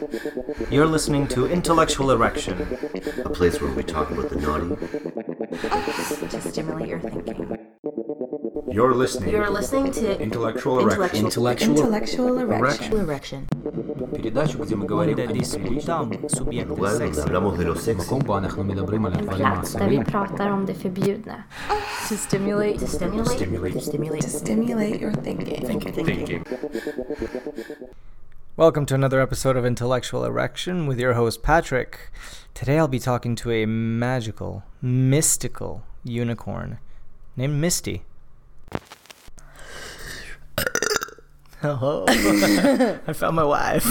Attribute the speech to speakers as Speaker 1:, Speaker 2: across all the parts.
Speaker 1: You're listening to Intellectual Erection,
Speaker 2: a place where we talk about the naughty
Speaker 3: to stimulate your thinking.
Speaker 1: You're listening
Speaker 3: to
Speaker 1: Intellectual Erection.
Speaker 3: Intellectual Erection.
Speaker 1: Передачу, где мы говорим о там субъекты секса.
Speaker 2: hablamos de los sexy.
Speaker 3: En plats där vi pratar om det förbjudna. To stimulate your thinking.
Speaker 4: Welcome to another episode of Intellectual Erection with your host Patrick. Today I'll be talking to a magical, mystical unicorn named Misty. Hello. I found my wife.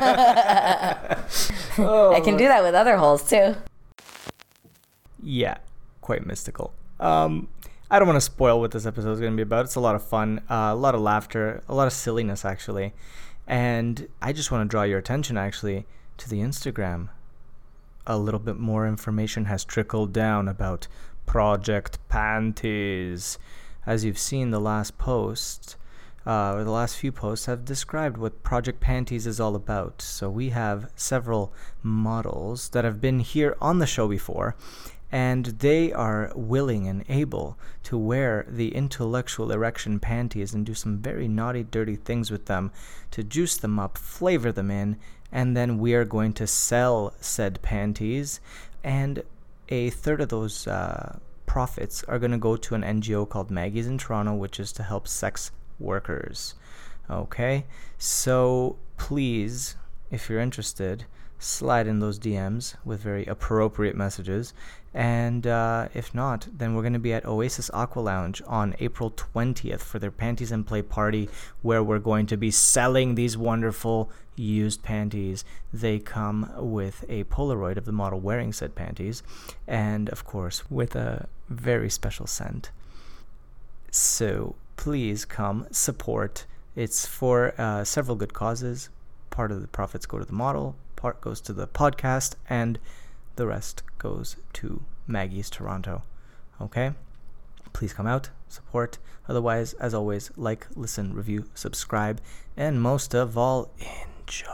Speaker 3: I can do that with other holes too.
Speaker 4: Yeah, quite mystical. I don't want to spoil what this episode is going to be about. It's a lot of fun, a lot of laughter, a lot of silliness actually. And I just want to draw your attention actually to the Instagram. A little bit more information has trickled down about Project Panties. As you've seen, the last post, or the last few posts have described what Project Panties is all about. So we have several models that have been here on the show before, and they are willing and able to wear the Intellectual Erection panties and do some very naughty, dirty things with them to juice them up, flavor them in, and then we are going to sell said panties, and a third of those profits are going to go to an NGO called Maggie's in Toronto, which is to help sex workers. Okay, so please, if you're interested, slide in those DMs with very appropriate messages, and if not, then we're going to be at Oasis Aqua Lounge on April 20th for their Panties and Play party, where we're going to be selling these wonderful used panties. They come with a Polaroid of the model wearing said panties, and of course with a very special scent. So please come support. It's for several good causes. Part of the profits go to the model, part goes to the podcast, and the rest goes to Maggie's Toronto. Okay? Please come out, support. Otherwise, as always, like, listen, review, subscribe, and most of all, enjoy.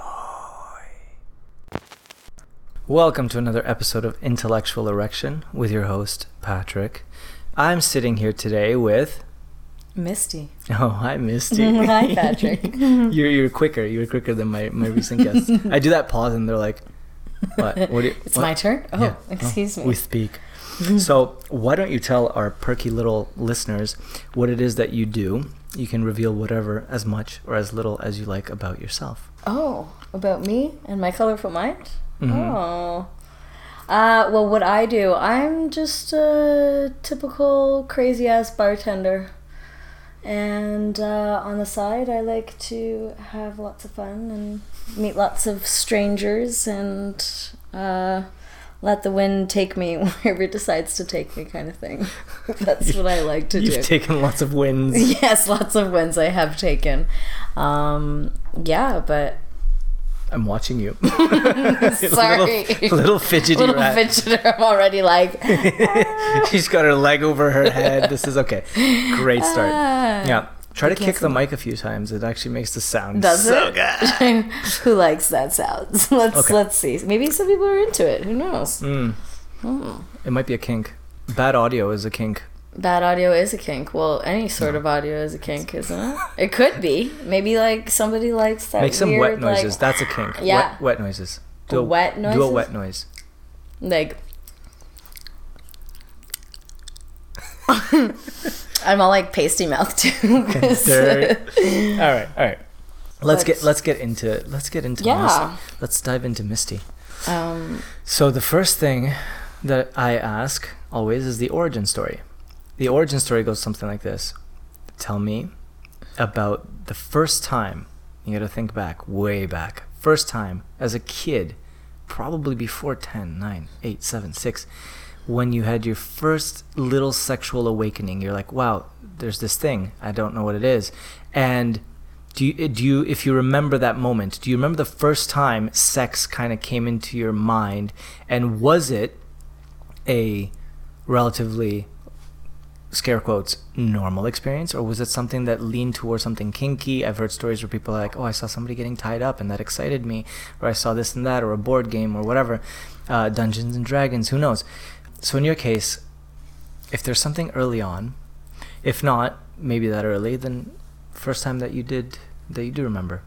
Speaker 4: Welcome to another episode of Intellectual Erection with your host, Patrick. I'm sitting here today with
Speaker 3: Misty.
Speaker 4: Oh, hi, Misty.
Speaker 3: Hi, Patrick.
Speaker 4: You're quicker. You're quicker than my recent guests. I do that pause and they're like, what?
Speaker 3: It's my turn? Oh, yeah. Excuse me.
Speaker 4: We speak. So why don't you tell our perky little listeners what it is that you do? You can reveal whatever, as much or as little as you like about yourself.
Speaker 3: Oh, about me and my colorful mind?
Speaker 4: Mm-hmm.
Speaker 3: Oh. Well, what I do, I'm just a typical crazy-ass bartender. And on the side, I like to have lots of fun and meet lots of strangers and let the wind take me wherever it decides to take me, kind of thing. That's what I like to do.
Speaker 4: You've taken lots of wins.
Speaker 3: Yes, lots of wins I have taken. Yeah, but
Speaker 4: I'm watching you.
Speaker 3: Sorry.
Speaker 4: Little fidgety rat.
Speaker 3: Little fidgeter. I'm already like...
Speaker 4: She's got her leg over her head. This is okay. Great start. Yeah. Try to kick the mic a few times. It actually makes the sound so good.
Speaker 3: Who likes that sound? Let's see. Maybe some people are into it. Who knows?
Speaker 4: It might be a kink. Bad audio is a kink.
Speaker 3: Bad audio is a kink. Well, any sort of audio is a kink, isn't it? It could be. Maybe like somebody likes that.
Speaker 4: Make some
Speaker 3: weird,
Speaker 4: wet noises.
Speaker 3: like,
Speaker 4: That's a kink.
Speaker 3: Yeah.
Speaker 4: Wet noises.
Speaker 3: Wet noises?
Speaker 4: Do a wet noise.
Speaker 3: Like... I'm all like pasty mouth too.
Speaker 4: All right. Let's get into
Speaker 3: yeah.
Speaker 4: Misty. Let's dive into Misty. So the first thing that I ask always is the origin story. The origin story goes something like this. Tell me about the first time. You got to think back, way back. First time as a kid, probably before 10, 9, 8, 7, 6. When you had your first little sexual awakening, you're like, wow, there's this thing. I don't know what it is. And do you, if you remember that moment, do you remember the first time sex kind of came into your mind? And was it a relatively scare quotes, normal experience, or was it something that leaned towards something kinky? I've heard stories where people are like, oh, I saw somebody getting tied up and that excited me, or I saw this and that, or a board game, or whatever, Dungeons and Dragons, who knows? So in your case, if there's something early on, if not maybe that early, then first time that you do remember.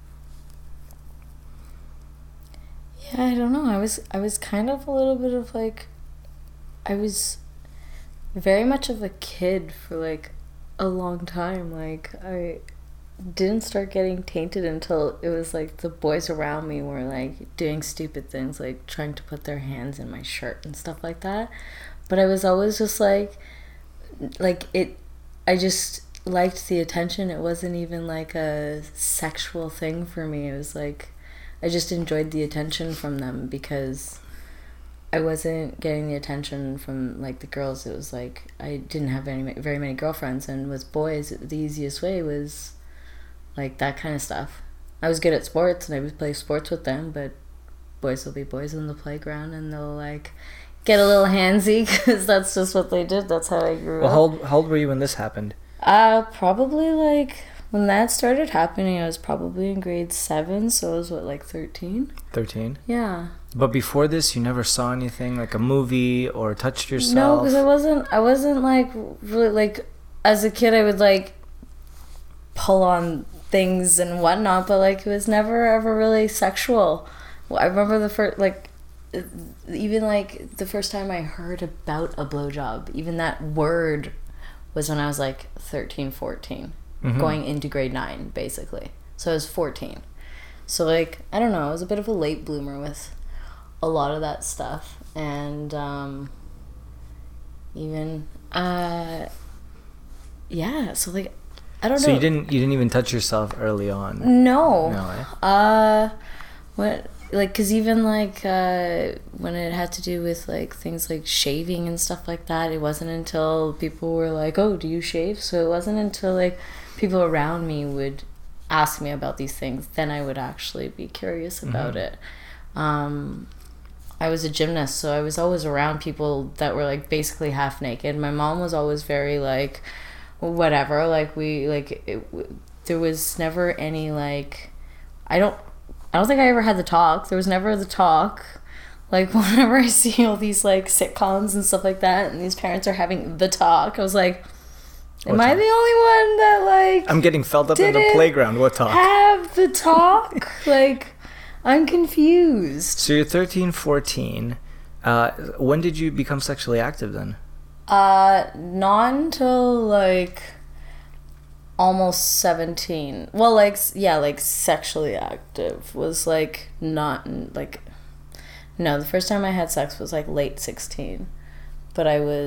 Speaker 3: Yeah, I don't know. I was kind of a little bit of like, I was very much of a kid for like a long time. Like, I didn't start getting tainted until it was like the boys around me were like doing stupid things, like trying to put their hands in my shirt and stuff like that. But I was always just like it, I just liked the attention. It wasn't even like a sexual thing for me. It was like, I just enjoyed the attention from them because I wasn't getting the attention from like the girls. It was like I didn't have very many girlfriends, and with boys the easiest way was like that kind of stuff. I was good at sports and I would play sports with them, but boys will be boys in the playground and they'll like get a little handsy because that's just what they did. That's how I grew up.
Speaker 4: How old were you when this happened?
Speaker 3: Probably like when that started happening, I was probably in grade 7, so I was what, like 13?
Speaker 4: 13?
Speaker 3: Yeah.
Speaker 4: But before this, you never saw anything like a movie or touched yourself?
Speaker 3: No, because I wasn't like really like, as a kid I would like pull on things and whatnot, but like it was never ever really sexual. I remember the first even like the first time I heard about a blowjob, even that word, was when I was like 13, 14. Going into grade 9, basically. So I was 14. So, like, I don't know, I was a bit of a late bloomer with a lot of that stuff. And, even, yeah, so, like, I don't know.
Speaker 4: So you didn't even touch yourself early on?
Speaker 3: No.
Speaker 4: No, eh?
Speaker 3: Because even, like, when it had to do with, like, things like shaving and stuff like that, it wasn't until people were like, oh, do you shave? So it wasn't until, like, people around me would ask me about these things, then I would actually be curious about it. I was a gymnast, so I was always around people that were like basically half naked. My mom was always very like, whatever, like there was never any like, I don't think I ever had the talk. There was never the talk. Like, whenever I see all these like sitcoms and stuff like that and these parents are having the talk, I was like, am I the only one that, like...
Speaker 4: I'm getting felt up in the playground. What talk?
Speaker 3: Have the talk? Like, I'm confused.
Speaker 4: So you're 13, 14. When did you become sexually active then?
Speaker 3: Not until, like, almost 17. Well, like, yeah, like, sexually active was, like, not, like... No, the first time I had sex was, like, late 16. But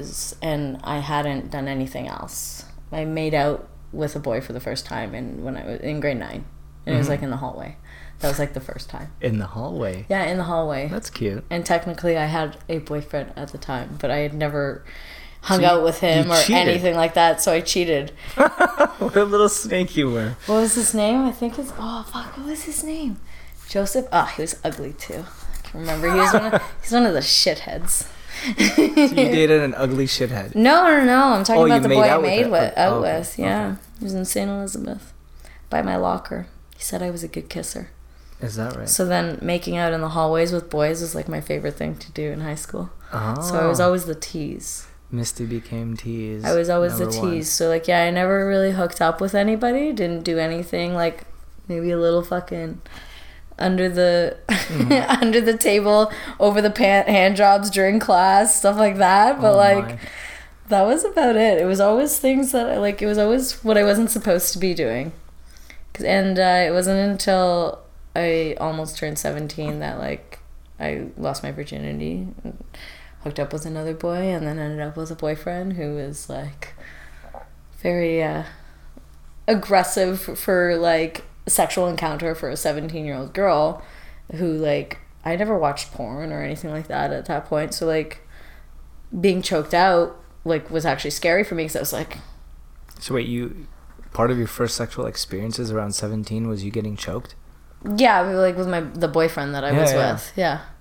Speaker 3: I hadn't done anything else. I made out with a boy for the first time when I was in grade 9. And it was like in the hallway. That was like the first time.
Speaker 4: In the hallway?
Speaker 3: Yeah, in the hallway.
Speaker 4: That's cute.
Speaker 3: And technically I had a boyfriend at the time, but I had never hung out with him or anything like that, so I cheated.
Speaker 4: What a little snake you were.
Speaker 3: What was his name? I think it's... Oh, fuck, what was his name? Joseph? Oh, he was ugly too. I can remember. He's one of the shitheads.
Speaker 4: So you dated an ugly shithead?
Speaker 3: No. I'm talking about the boy I made out
Speaker 4: with.
Speaker 3: with. Yeah. Okay. He was in St. Elizabeth by my locker. He said I was a good kisser.
Speaker 4: Is that right?
Speaker 3: So then making out in the hallways with boys was like my favorite thing to do in high school.
Speaker 4: Oh.
Speaker 3: So I was always the tease.
Speaker 4: Misty became tease.
Speaker 3: I was always the tease. So like, yeah, I never really hooked up with anybody. Didn't do anything like maybe a little fucking... under the under the table, over the hand jobs during class, stuff like that. But that was about it. It was always things that it was always what I wasn't supposed to be doing. And it wasn't until I almost turned 17 that like I lost my virginity, and hooked up with another boy, and then ended up with a boyfriend who was like very aggressive for like sexual encounter for a 17-year-old girl who, like, I never watched porn or anything like that at that point, so like being choked out like was actually scary for me because I was like,
Speaker 4: so wait, part of your first sexual experiences around 17 was you getting choked?
Speaker 3: Yeah, like with the boyfriend that I was with. Yeah.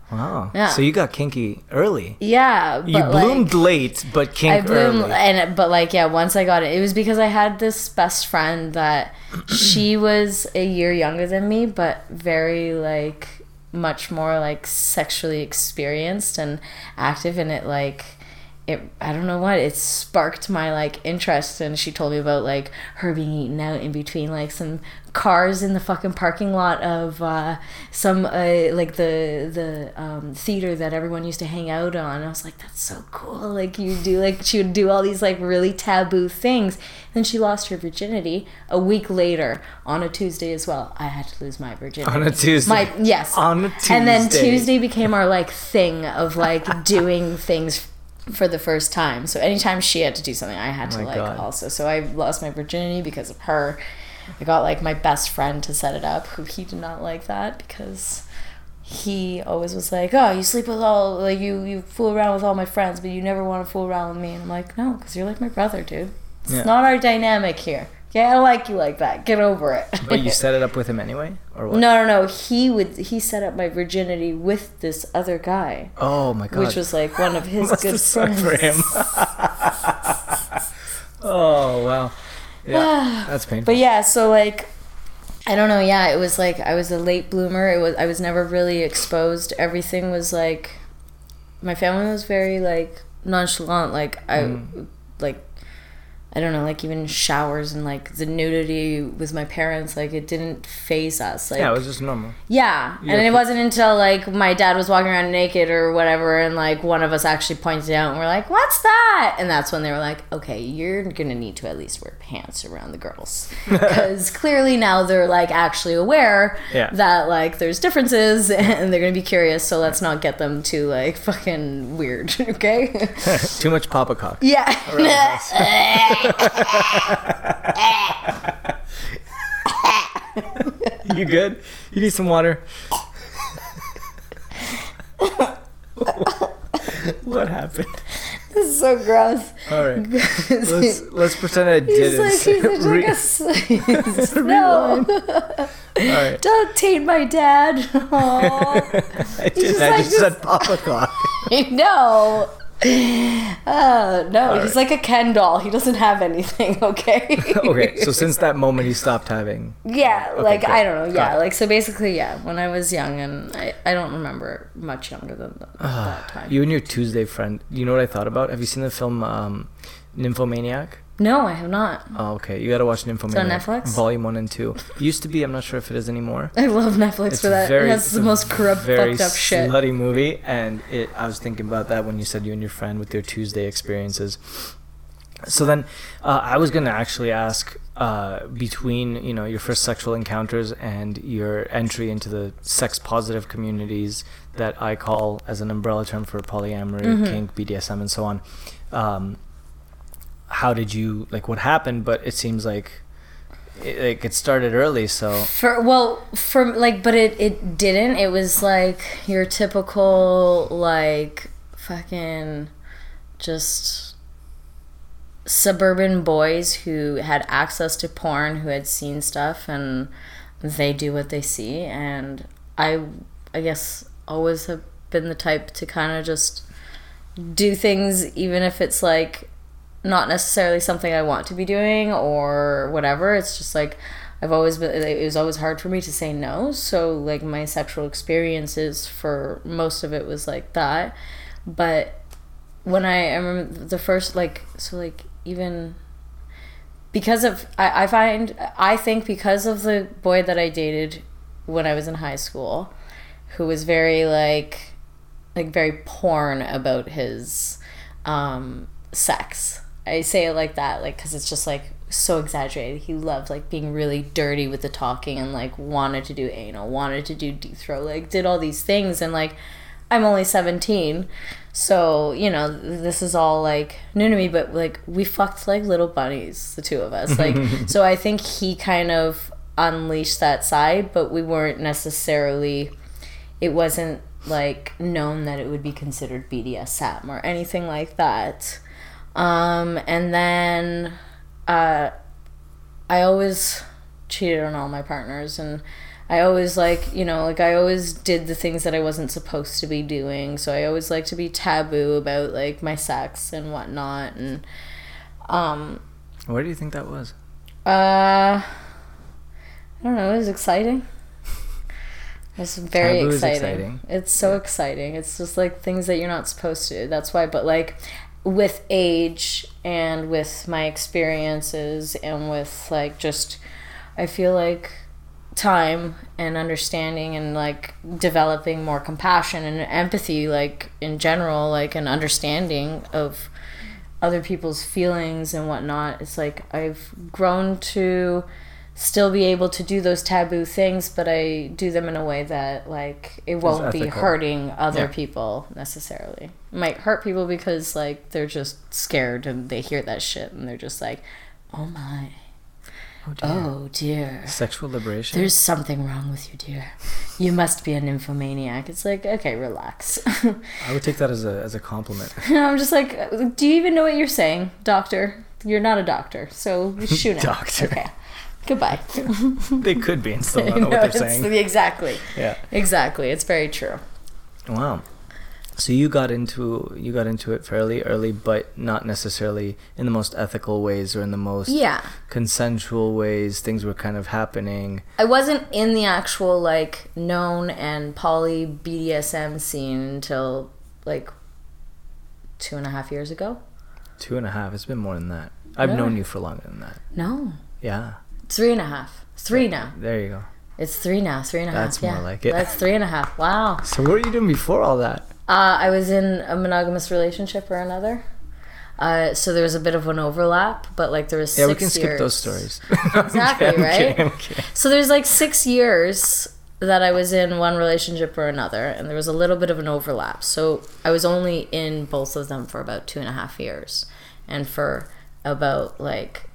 Speaker 4: Wow.
Speaker 3: Yeah.
Speaker 4: So you got kinky early.
Speaker 3: Yeah, but
Speaker 4: You bloomed late, but kink
Speaker 3: I bloomed,
Speaker 4: early.
Speaker 3: but like, yeah, once I got it was because I had this best friend that she was a year younger than me, but very like much more like sexually experienced and active, and it like I don't know what, it sparked my like interest. And she told me about like her being eaten out in between like some cars in the fucking parking lot of some like the theater that everyone used to hang out on. I was like, that's so cool. Like you do, like she would do all these like really taboo things. Then she lost her virginity a week later on a Tuesday as well. I had to lose my virginity
Speaker 4: On a Tuesday.
Speaker 3: Yes,
Speaker 4: On a Tuesday.
Speaker 3: and then Tuesday became our like thing of like doing things for the first time. So anytime she had to do something, I had to
Speaker 4: my
Speaker 3: like
Speaker 4: God.
Speaker 3: also. So I lost my virginity because of her. I got like my best friend to set it up, who he did not like that because he always was like, oh, you sleep with all, like you fool around with all my friends, but you never want to fool around with me. And I'm like, no, because you're like my brother, dude. It's
Speaker 4: Yeah.
Speaker 3: not our dynamic here. Yeah, I don't like you like that. Get over it.
Speaker 4: But you set it up with him anyway, or what?
Speaker 3: No. He set up my virginity with this other guy,
Speaker 4: Oh my God.
Speaker 3: which was like one of his
Speaker 4: Must
Speaker 3: good
Speaker 4: have sucked
Speaker 3: friends.
Speaker 4: for him. Oh wow. Yeah, that's painful.
Speaker 3: But yeah, so like, I don't know. Yeah, it was like I was a late bloomer. I was never really exposed. Everything was like, my family was very like nonchalant. Like I don't know, like even showers and like the nudity with my parents, like it didn't faze us. Like
Speaker 4: Yeah, it was just normal.
Speaker 3: yeah, and it wasn't until like my dad was walking around naked or whatever, and like one of us actually pointed it out, and we're like, "What's that?" And that's when they were like, "Okay, you're gonna need to at least wear pants around the girls," because clearly now they're like actually aware
Speaker 4: Yeah.
Speaker 3: that like there's differences, and they're gonna be curious. So let's not get them too like fucking weird, okay?
Speaker 4: Too much papa cock.
Speaker 3: Yeah.
Speaker 4: You good? You need some water? What happened?
Speaker 3: This is so gross.
Speaker 4: All right. Let's pretend I didn't.
Speaker 3: No.
Speaker 4: All right.
Speaker 3: Don't taint my dad. Aww.
Speaker 4: I did. I just said papa cock.
Speaker 3: No. No, he's like a Ken doll. He doesn't have anything, okay?
Speaker 4: Okay, so since that moment he stopped having.
Speaker 3: Yeah,
Speaker 4: Okay,
Speaker 3: like,
Speaker 4: good.
Speaker 3: I don't know. Yeah,
Speaker 4: Got it.
Speaker 3: like, so basically, yeah, when I was young, and I don't remember much younger than that time.
Speaker 4: You and your Tuesday friend. You know what I thought about? Have you seen the film Nymphomaniac?
Speaker 3: No, I have not.
Speaker 4: Oh, okay. You gotta watch Nymphomaniac.
Speaker 3: Netflix?
Speaker 4: Volume 1 and 2. Used to be. I'm not sure if it is anymore.
Speaker 3: I love Netflix for that. It has
Speaker 4: it's
Speaker 3: the
Speaker 4: a
Speaker 3: most corrupt,
Speaker 4: very
Speaker 3: fucked up shit.
Speaker 4: slutty movie, and I was thinking about that when you said you and your friend with your Tuesday experiences. So then, I was gonna actually ask, between your first sexual encounters and your entry into the sex positive communities that I call as an umbrella term for polyamory, kink, BDSM, and so on. How did you what happened? But it seems like it started early, so
Speaker 3: But it didn't. It was like your typical like fucking just suburban boys who had access to porn, who had seen stuff, and they do what they see. And I guess always have been the type to kind of just do things even if it's like not necessarily something I want to be doing or whatever. It's just like it was always hard for me to say no. So like my sexual experiences for most of it was like that. But when I remember the first even because of I think because of the boy that I dated when I was in high school, who was very like very porn about his sex. I say it like that, like, because it's just like so exaggerated. He loved like being really dirty with the talking and like wanted to do anal, wanted to do deep throat, like did all these things. And like I'm only 17, so this is all like new to me. But like we fucked like little bunnies, the two of us. Like so I think he kind of unleashed that side, but we weren't necessarily. It wasn't like known that it would be considered BDSM or anything like that. And then I always cheated on all my partners, and I always like, you know, like I always did the things that I wasn't supposed to be doing. So I always like to be taboo about like my sex and whatnot. And
Speaker 4: Where do you think that was?
Speaker 3: I don't know. It was exciting. It's very
Speaker 4: Taboo is
Speaker 3: exciting.
Speaker 4: exciting.
Speaker 3: It's so exciting. It's just like things that you're not supposed to. That's why. But like with age and with my experiences and with like just, I feel like time and understanding and like developing more compassion and empathy, like in general, like an understanding of other people's feelings and whatnot. It's like I've grown to still be able to do those taboo things, but I do them in a way that like it won't be hurting other people necessarily. It might hurt people because like they're just scared and they hear that shit and they're just like, oh my, oh dear,
Speaker 4: sexual liberation.
Speaker 3: There's something wrong with you, dear. You must be a nymphomaniac. It's like, okay, relax.
Speaker 4: I would take that as a compliment.
Speaker 3: I'm just like, do you even know what you're saying, doctor? You're not a doctor, so shoot it.
Speaker 4: Doctor.
Speaker 3: Okay. Goodbye.
Speaker 4: They could be and still not know what they're saying.
Speaker 3: Exactly.
Speaker 4: Yeah.
Speaker 3: Exactly. It's very true.
Speaker 4: Wow. So you got into it fairly early, but not necessarily in the most ethical ways or in the most consensual ways. Things were kind of happening.
Speaker 3: I wasn't in the actual like known and poly BDSM scene until like 2.5 years ago.
Speaker 4: 2.5. It's been more than that. I've known you for longer than that.
Speaker 3: No.
Speaker 4: Yeah.
Speaker 3: 3.5. 3 now.
Speaker 4: There you go.
Speaker 3: It's 3 now. 3.5.
Speaker 4: That's more like it.
Speaker 3: That's 3.5. Wow.
Speaker 4: So what were you doing before all that?
Speaker 3: I was in a monogamous relationship or another. So there was a bit of an overlap, but like there was 6 years.
Speaker 4: Yeah, we can skip those stories.
Speaker 3: Exactly, right?
Speaker 4: Okay.
Speaker 3: So there's like 6 years that I was in one relationship or another, and there was a little bit of an overlap. So I was only in both of them for about 2.5 years. And for about like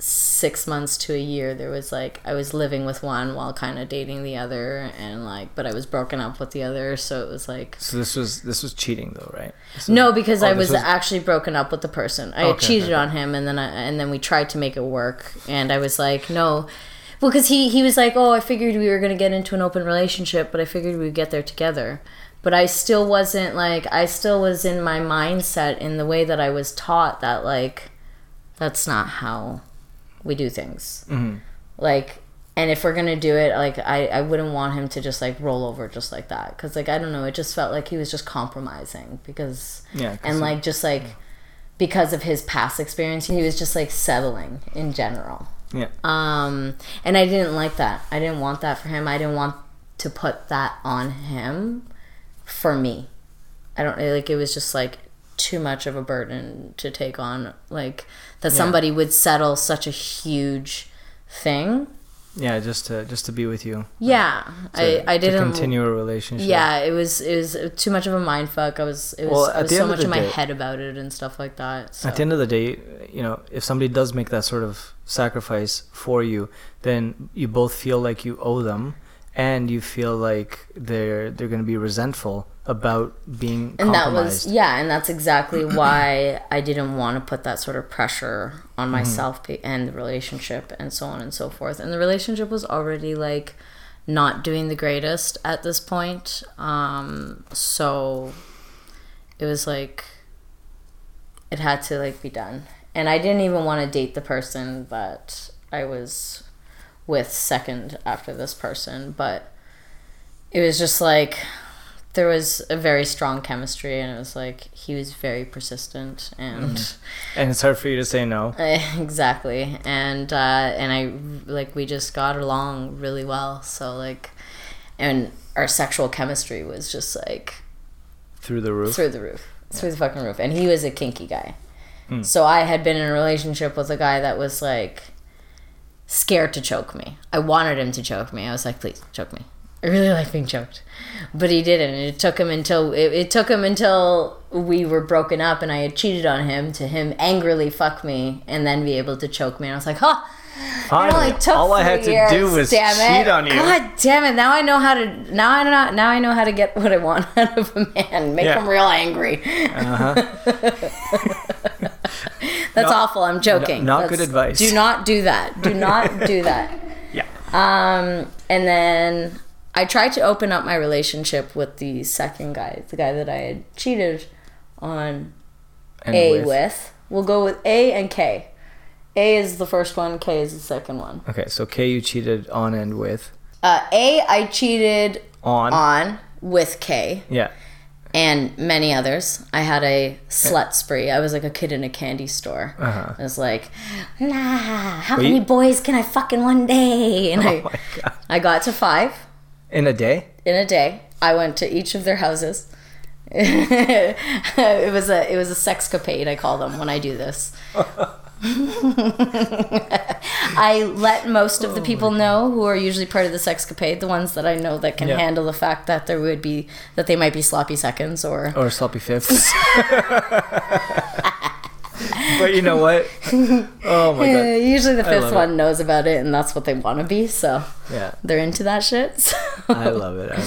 Speaker 3: 6 months to a year, there was like I was living with one while kind of dating the other, and like but I was broken up with the other, so it was like.
Speaker 4: So this was cheating though, right?
Speaker 3: No, because I was actually broken up with the person. I had cheated on him, and then we tried to make it work, and I was like, no. Well, because he was like, oh, I figured we were going to get into an open relationship, but I figured we'd get there together. But I still wasn't like, I still was in my mindset in the way that I was taught that like, that's not how we do things. Mm-hmm. Like, and if we're going to do it, like, I wouldn't want him to just like roll over just like that. Because like, I don't know, it just felt like he was just compromising because, and like, just like, because of his past experience, he was just like settling in general.
Speaker 4: Yeah.
Speaker 3: And I didn't like that. I didn't want that for him. I didn't want to put that on him for me. I don't like, it was just like too much of a burden to take on, like that somebody would settle such a huge thing.
Speaker 4: Yeah, just to be with you.
Speaker 3: Yeah, I didn't
Speaker 4: to continue a relationship.
Speaker 3: Yeah, it was too much of a mind fuck. I was so much in my head about it and stuff like that. So.
Speaker 4: At the end of the day, you know, if somebody does make that sort of sacrifice for you, then you both feel like you owe them, and you feel like they're going to be resentful about being compromised.
Speaker 3: And that's exactly why I didn't want to put that sort of pressure on myself and the relationship and so on and so forth. And the relationship was already like not doing the greatest at this point. So it was like it had to like be done. And I didn't even want to date the person that I was with second after this person, but it was just like there was a very strong chemistry, and it was like he was very persistent, and
Speaker 4: it's hard for you to say no.
Speaker 3: Exactly. And I like we just got along really well, so like, and our sexual chemistry was just like through the fucking roof. And he was a kinky guy. So I had been in a relationship with a guy that was like scared to choke me. I wanted him to choke me. I was like, please choke me. I really like being choked. But he didn't. It took him until we were broken up and I had cheated on him to him angrily fuck me and then be able to choke me. And I was like, huh.
Speaker 4: Finally, all I had to do was cheat on you.
Speaker 3: God damn it! Now I know how to get what I want out of a man. Make him real angry. That's awful. I'm joking.
Speaker 4: Not good advice.
Speaker 3: Do not do that. Do not do that.
Speaker 4: Yeah.
Speaker 3: And then I tried to open up my relationship with the second guy, the guy that I had cheated on with. We'll go with A and K. A is the first one, K is the second one.
Speaker 4: Okay, so K you cheated on and with.
Speaker 3: A, I cheated
Speaker 4: on
Speaker 3: with K.
Speaker 4: Yeah.
Speaker 3: And many others. I had a slut spree. I was like a kid in a candy store. I was like, nah, how many boys can I fuck in one day? And
Speaker 4: my God.
Speaker 3: I got to 5.
Speaker 4: In a day?
Speaker 3: In a day. I went to each of their houses. It was a sexcapade, I call them when I do this. I let most of the people know who are usually part of the sexcapade, the ones that I know that can handle the fact that they might be sloppy seconds or
Speaker 4: sloppy fifths. But you know what? Oh my God.
Speaker 3: Usually the fifth one knows about it and that's what they want to be, so they're into that shit. So.
Speaker 4: I love it.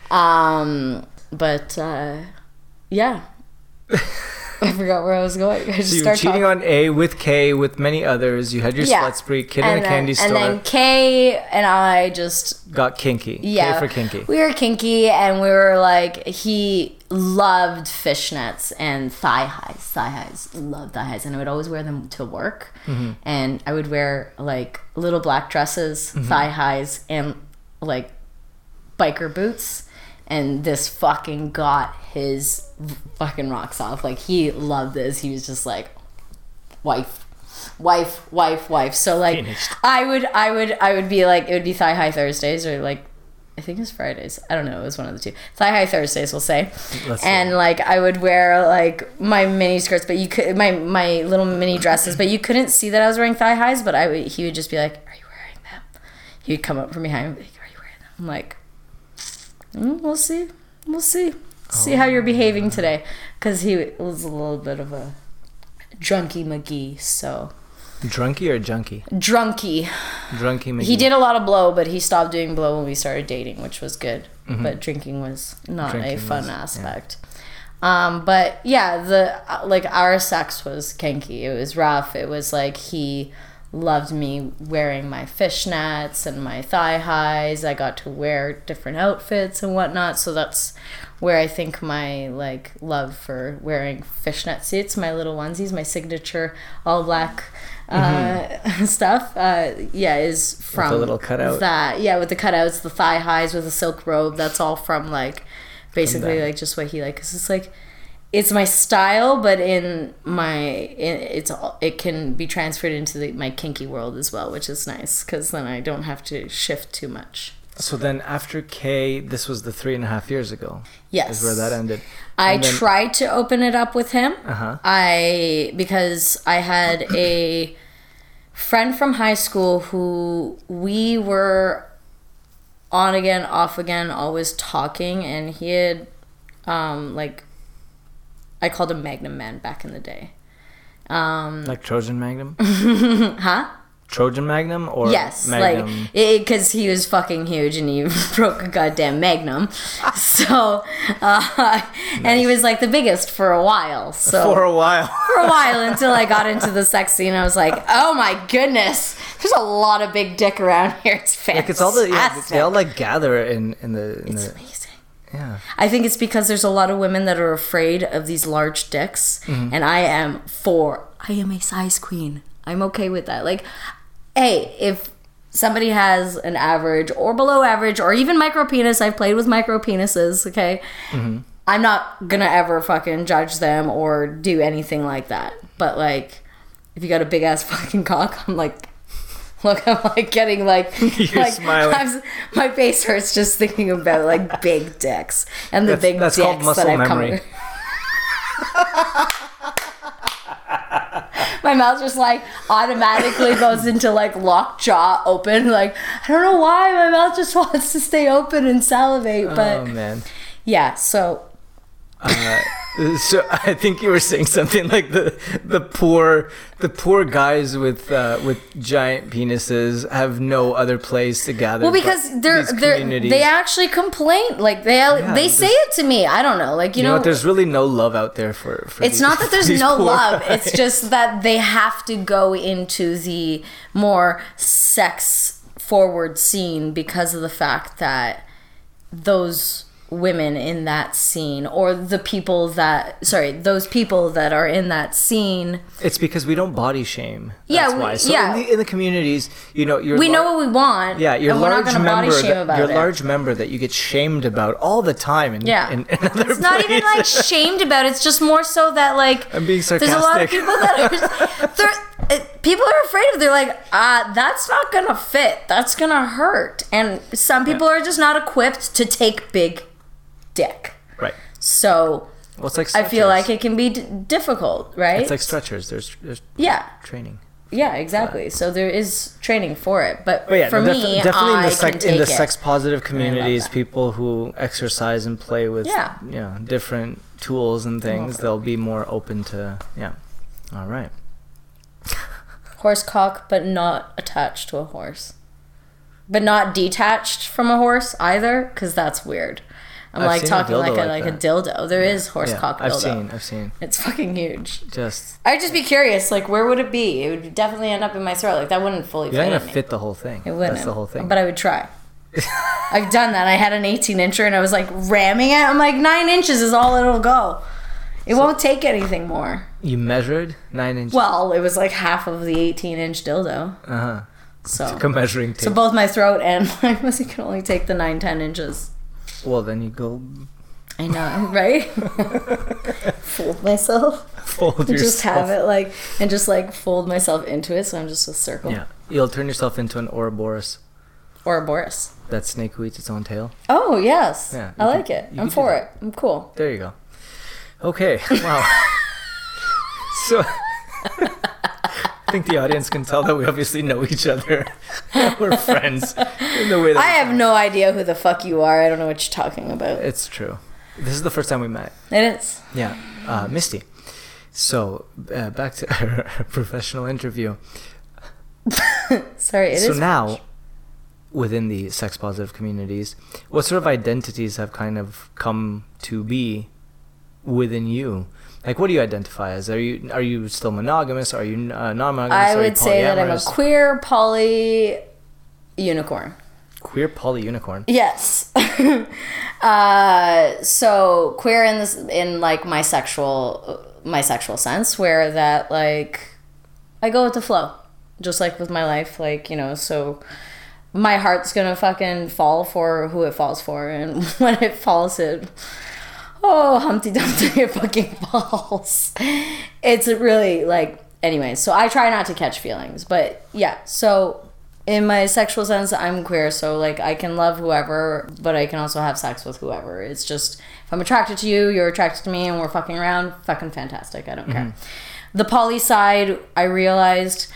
Speaker 3: But yeah. I forgot where I was going.
Speaker 4: So you were cheating on A with K with many others. You had your slut spree, kid in a candy store.
Speaker 3: And then K and I just
Speaker 4: got kinky.
Speaker 3: Yeah.
Speaker 4: K for kinky.
Speaker 3: We were kinky and we were like, he loved fishnets and thigh highs. Thigh highs. Loved thigh highs. And I would always wear them to work. Mm-hmm. And I would wear like little black dresses, thigh highs, and like biker boots. And this fucking got his fucking rocks off. Like, he loved this. He was just like, wife. So like, finished. I would be like, it would be thigh high Thursdays or like, I think it was Fridays. I don't know. It was one of the two. Thigh high Thursdays, we'll say. And like, I would wear like my mini skirts, but you could my little mini dresses, but you couldn't see that I was wearing thigh highs. But he would just be like, "Are you wearing them?" He would come up from behind and be like, "Are you wearing them?" I'm like, we'll see. See how you're behaving today, because he was a little bit of a drunky McGee. So
Speaker 4: drunky or junkie?
Speaker 3: Drunky McGee. He did a lot of blow, but he stopped doing blow when we started dating, which was good. Mm-hmm. But drinking was not a fun aspect. Yeah. But yeah, our sex was kinky. It was rough. It was like he loved me wearing my fishnets and my thigh highs. I got to wear different outfits and whatnot, so that's where I think my like love for wearing fishnet suits, my little onesies, my signature all black stuff is from
Speaker 4: with a little cutout.
Speaker 3: That with the cutouts, the thigh highs with a silk robe. That's all from like basically like just what he liked, because it's like it's my style, but it can be transferred into my kinky world as well, which is nice, because then I don't have to shift too much.
Speaker 4: So then after K, this was the 3.5 years ago.
Speaker 3: Yes.
Speaker 4: Is where that ended.
Speaker 3: I tried to open it up with him. Because I had a friend from high school who we were on again, off again, always talking, and he had I called him Magnum Man back in the day.
Speaker 4: Like Trojan Magnum?
Speaker 3: Huh?
Speaker 4: Trojan Magnum or
Speaker 3: yes,
Speaker 4: Magnum?
Speaker 3: Like because he was fucking huge and he broke a goddamn Magnum. So, nice. And he was like the biggest for a while. So
Speaker 4: for a while
Speaker 3: until I got into the sex scene, I was like, oh my goodness, there's a lot of big dick around here. It's fantastic. Like it's all
Speaker 4: they all like gather in the.
Speaker 3: It's amazing.
Speaker 4: Yeah.
Speaker 3: I think it's because there's a lot of women that are afraid of these large dicks, and I am a size queen. I'm okay with that. Like, hey, if somebody has an average or below average or even micro penis, I've played with micro penises, okay? Mm-hmm. I'm not gonna ever fucking judge them or do anything like that. But like, if you got a big ass fucking cock, I'm like, look, I'm like getting like,
Speaker 4: you're like smiling.
Speaker 3: My face hurts just thinking about like big dicks and that's dicks
Speaker 4: called muscle
Speaker 3: that I've
Speaker 4: memory.
Speaker 3: My mouth just like automatically goes into like locked jaw open. Like, I don't know why my mouth just wants to stay open and salivate. But
Speaker 4: oh man,
Speaker 3: yeah. So.
Speaker 4: So I think you were saying something like the poor guys with giant penises have no other place to gather.
Speaker 3: Well, because they actually complain, like they say it to me. I don't know, like you know
Speaker 4: what? There's really no love out there for
Speaker 3: it's not that there's no love. Guys. It's just that they have to go into the more sex forward scene because of the fact that those women in that scene, or those people that are in that scene,
Speaker 4: It's because we don't body shame.
Speaker 3: Yeah,
Speaker 4: That's why. So in the communities, you know,
Speaker 3: we know what we want.
Speaker 4: Yeah, you're
Speaker 3: and we're not
Speaker 4: large
Speaker 3: going to body
Speaker 4: member.
Speaker 3: shame about
Speaker 4: You're
Speaker 3: it.
Speaker 4: large member that you get shamed about all the time. In other
Speaker 3: It's not even like
Speaker 4: places.
Speaker 3: shamed about it. It's just more so that like
Speaker 4: I'm being
Speaker 3: there's a lot of
Speaker 4: sarcastic.
Speaker 3: people that are people are afraid of it. They're like, that's not gonna fit. That's gonna hurt. And some people are just not equipped to take big dick.
Speaker 4: Right.
Speaker 3: So
Speaker 4: Well, it's like
Speaker 3: I feel
Speaker 4: stretchers.
Speaker 3: like it can be difficult, right?
Speaker 4: It's like stretchers. There's
Speaker 3: yeah.
Speaker 4: training.
Speaker 3: Yeah, exactly. So there is training for it, but
Speaker 4: yeah,
Speaker 3: for
Speaker 4: no,
Speaker 3: me,
Speaker 4: definitely
Speaker 3: I
Speaker 4: in the
Speaker 3: can take
Speaker 4: in the
Speaker 3: it.
Speaker 4: sex positive
Speaker 3: I
Speaker 4: communities,
Speaker 3: love that.
Speaker 4: people who exercise and play with
Speaker 3: Yeah.
Speaker 4: different tools and things, they'll be more open to All right.
Speaker 3: Horse cock, but not attached to a horse, but not detached from a horse either, because that's weird. I'm
Speaker 4: I've
Speaker 3: like
Speaker 4: seen a
Speaker 3: talking
Speaker 4: dildo
Speaker 3: like a
Speaker 4: that.
Speaker 3: dildo. There is horse cock dildo.
Speaker 4: I've seen.
Speaker 3: It's fucking huge.
Speaker 4: Just
Speaker 3: I'd just be curious, like, where would it be? It would definitely end up in my throat. Like, that wouldn't fully
Speaker 4: you're
Speaker 3: fit
Speaker 4: not
Speaker 3: in
Speaker 4: gonna
Speaker 3: me.
Speaker 4: fit the whole thing.
Speaker 3: It wouldn't.
Speaker 4: That's the whole thing.
Speaker 3: But I would try. I've done that. I had an 18-incher and I was like ramming it. I'm like, 9 inches is all it'll go. It won't take anything more.
Speaker 4: You measured 9 inches.
Speaker 3: Well, it was like half of the 18-inch dildo. So,
Speaker 4: Took a measuring tape.
Speaker 3: so both my throat and my pussy can only take the 9-10 inches.
Speaker 4: Well, then you go
Speaker 3: I know, right? Fold myself.
Speaker 4: fold
Speaker 3: And
Speaker 4: yourself.
Speaker 3: just have it like, and just like fold myself into it, so I'm just a circle.
Speaker 4: Yeah, you'll turn yourself into an Ouroboros.
Speaker 3: Or a Boris.
Speaker 4: That snake who eats its own tail.
Speaker 3: Oh, yes.
Speaker 4: Yeah,
Speaker 3: I
Speaker 4: you
Speaker 3: like
Speaker 4: could-
Speaker 3: it.
Speaker 4: you
Speaker 3: I'm
Speaker 4: could do
Speaker 3: for
Speaker 4: that.
Speaker 3: it. I'm cool.
Speaker 4: There you go. Okay. Wow. So I think the audience can tell that we obviously know each other. We're friends in the way that
Speaker 3: I have no idea who the fuck you are. I don't know what you're talking about.
Speaker 4: It's true. This is the first time we met.
Speaker 3: It is.
Speaker 4: Yeah. Misty. So back to our professional interview.
Speaker 3: Sorry, it
Speaker 4: So
Speaker 3: is.
Speaker 4: now, within the sex positive communities, what sort of identities have kind of come to be within you? Like, what do you identify as? Are you still monogamous? Are you non-monogamous?
Speaker 3: I
Speaker 4: Are you
Speaker 3: would say that I'm a
Speaker 4: polyamorous?
Speaker 3: queer poly unicorn.
Speaker 4: Queer poly unicorn.
Speaker 3: Yes. So queer in like my sexual sense, where that like I go with the flow, just like with my life, like, you know. So my heart's gonna fucking fall for who it falls for, and when it falls, Humpty Dumpty, it fucking falls. It's really like, anyway. So I try not to catch feelings, but yeah. So in my sexual sense, I'm queer, so like I can love whoever, but I can also have sex with whoever. It's just, if I'm attracted to you, you're attracted to me, and we're fucking around, fucking fantastic. I don't care. The poly side, I realized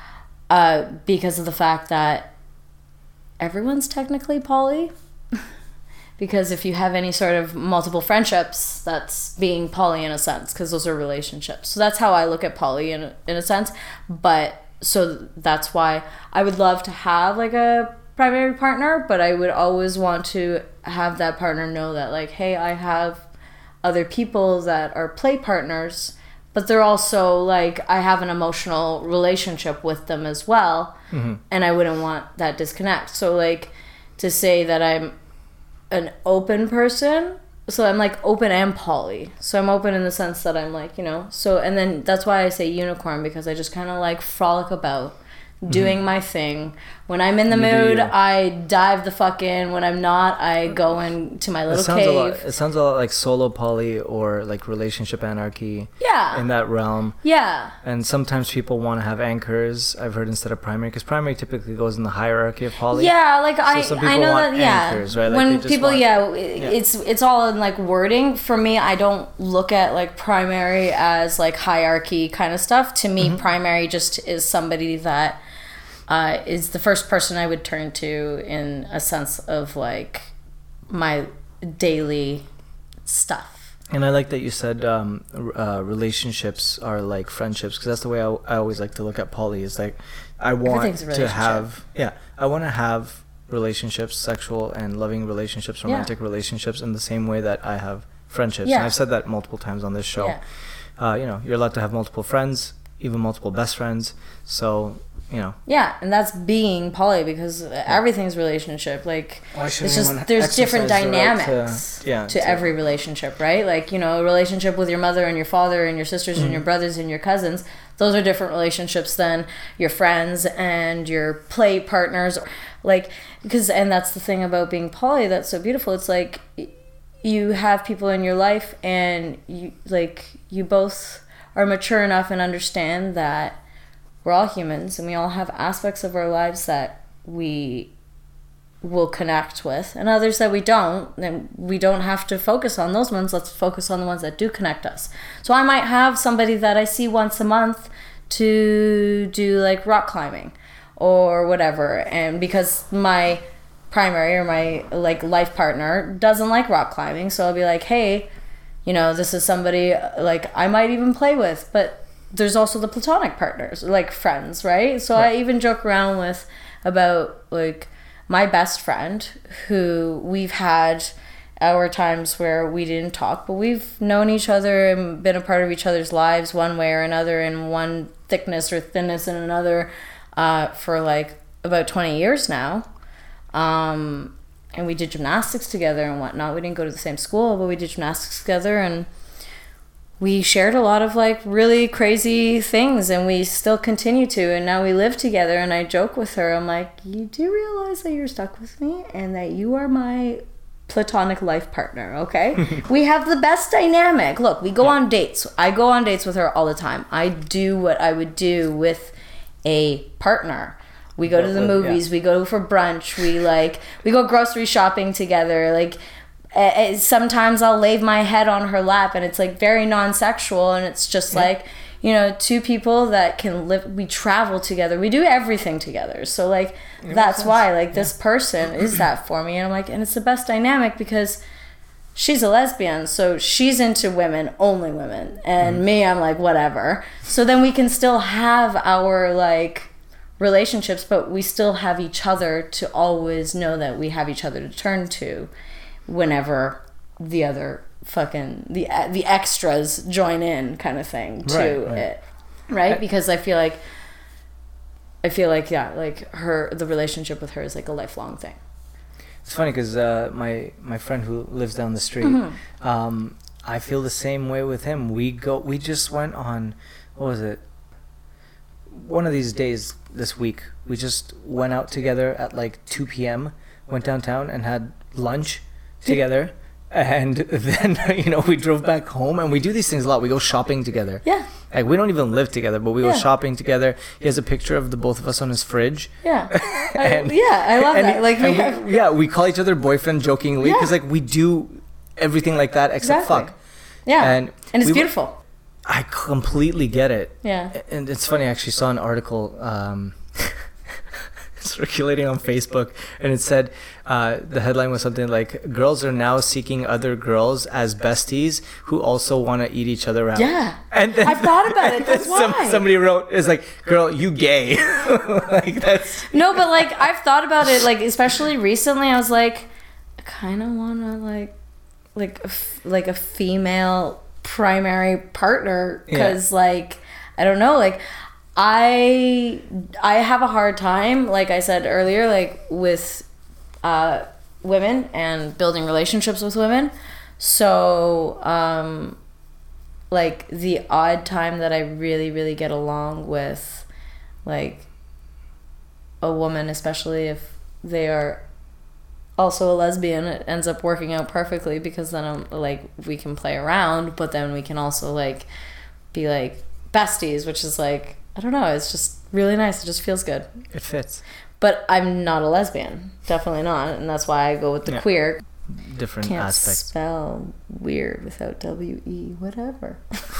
Speaker 3: because of the fact that everyone's technically poly. Because if you have any sort of multiple friendships, that's being poly in a sense, because those are relationships. So that's how I look at poly in a sense. But so that's why I would love to have like a primary partner, but I would always want to have that partner know that, like, hey, I have other people that are play partners, but they're also like, I have an emotional relationship with them as well. And I wouldn't want that disconnect. So like, to say that I'm an open person, so I'm like open and poly. So I'm open in the sense that I'm like, you know, so, and then that's why I say unicorn, because I just kind of like frolic about doing my thing. When I'm in the
Speaker 4: You do
Speaker 3: mood,
Speaker 4: you.
Speaker 3: I dive the fuck in. When I'm not, I go into my little cave.
Speaker 4: It sounds a lot like solo poly or like relationship anarchy.
Speaker 3: Yeah.
Speaker 4: In that realm.
Speaker 3: Yeah.
Speaker 4: And sometimes people want to have anchors, I've heard, instead of primary, because primary typically goes in the hierarchy of poly.
Speaker 3: Yeah, like
Speaker 4: some
Speaker 3: I
Speaker 4: people
Speaker 3: know
Speaker 4: want
Speaker 3: that, yeah.
Speaker 4: anchors, right? Like,
Speaker 3: When
Speaker 4: they just
Speaker 3: people,
Speaker 4: want-
Speaker 3: it's all in like wording. For me, I don't look at like primary as like hierarchy kind of stuff. To me, primary just is somebody that is the first person I would turn to in a sense of like my daily stuff.
Speaker 4: And I like that you said relationships are like friendships, because that's the way I always like to look at poly. Is like, I want
Speaker 3: Everything's a
Speaker 4: to
Speaker 3: relationship.
Speaker 4: have, I want to have relationships, sexual and loving relationships, romantic relationships, in the same way that I have friendships.
Speaker 3: Yeah.
Speaker 4: And I've said that multiple times on this show.
Speaker 3: Yeah.
Speaker 4: You know, you're allowed to have multiple friends, even multiple best friends. So,
Speaker 3: Yeah, and that's being poly, because everything's relationship. Like, it's just there's different dynamics to every relationship, right? Like, a relationship with your mother and your father and your sisters and your brothers and your cousins. Those are different relationships than your friends and your play partners. Like, and that's the thing about being poly that's so beautiful. It's like you have people in your life, and you both are mature enough and understand that we're all humans and we all have aspects of our lives that we will connect with, and others that we don't. And we don't have to focus on those ones. Let's focus on the ones that do connect us. So I might have somebody that I see once a month to do like rock climbing or whatever, and because my primary or my like life partner doesn't like rock climbing, so I'll be like, hey, this is somebody like I might even play with. But there's also the platonic partners, like friends, right? So I even joke around with about like my best friend, who we've had our times where we didn't talk, but we've known each other and been a part of each other's lives one way or another, in one thickness or thinness in another, for like about 20 years now. And we did gymnastics together and whatnot. We didn't go to the same school, but we did gymnastics together, and we shared a lot of like really crazy things, and we still continue to, and now we live together. And I joke with her, I'm like, you do realize that you're stuck with me and that you are my platonic life partner, okay? We have the best dynamic. Look, we go on dates. I go on dates with her all the time. I do what I would do with a partner. We go to the movies, we go for brunch, we go grocery shopping together. Like, sometimes I'll lay my head on her lap, and it's like very non-sexual, and it's just like, two people that can live. We travel together, we do everything together. So like that's why like this person is that for me, and I'm like, and it's the best dynamic because she's a lesbian, so she's into women, only women, and me, I'm like whatever. So then we can still have our like relationships, but we still have each other to always know that we have each other to turn to whenever the other fucking the extras join in, kind of thing, to it, right? Because I feel like the relationship with her is like a lifelong thing.
Speaker 4: It's funny because my friend who lives down the street, I feel the same way with him. We just went on, what was it? One of these days this week, we just went out together at like 2 p.m., went downtown and had lunch together, and then we drove back home. And we do these things a lot. We go shopping together. Yeah, like we don't even live together, but we go shopping together. He has a picture of the both of us on his fridge. I love that. Like we call each other boyfriend jokingly, because like we do everything like that except fuck. And
Speaker 3: it's beautiful.
Speaker 4: I completely get it.
Speaker 3: Yeah.
Speaker 4: And it's funny, I actually saw an article circulating on Facebook, and it said, the headline was something like, girls are now seeking other girls as besties who also want to eat each other out.
Speaker 3: Yeah.
Speaker 4: And then,
Speaker 3: I've thought about it. That's why.
Speaker 4: Somebody wrote, it's like, girl, you gay. Like that's...
Speaker 3: No, but like, I've thought about it, like, especially recently, I was like, I kind of want to like a female primary partner, because like I don't know, like I have a hard time, like I said earlier, like with women and building relationships with women. So like the odd time that I really, really get along with like a woman, especially if they are also a lesbian, it ends up working out perfectly, because then I'm like, we can play around, but then we can also like be like besties, which is like, I don't know, it's just really nice. It just feels good.
Speaker 4: It fits.
Speaker 3: But I'm not a lesbian, definitely not, and that's why I go with the queer.
Speaker 4: Different
Speaker 3: Can't
Speaker 4: aspects.
Speaker 3: spell weird without W-E, whatever.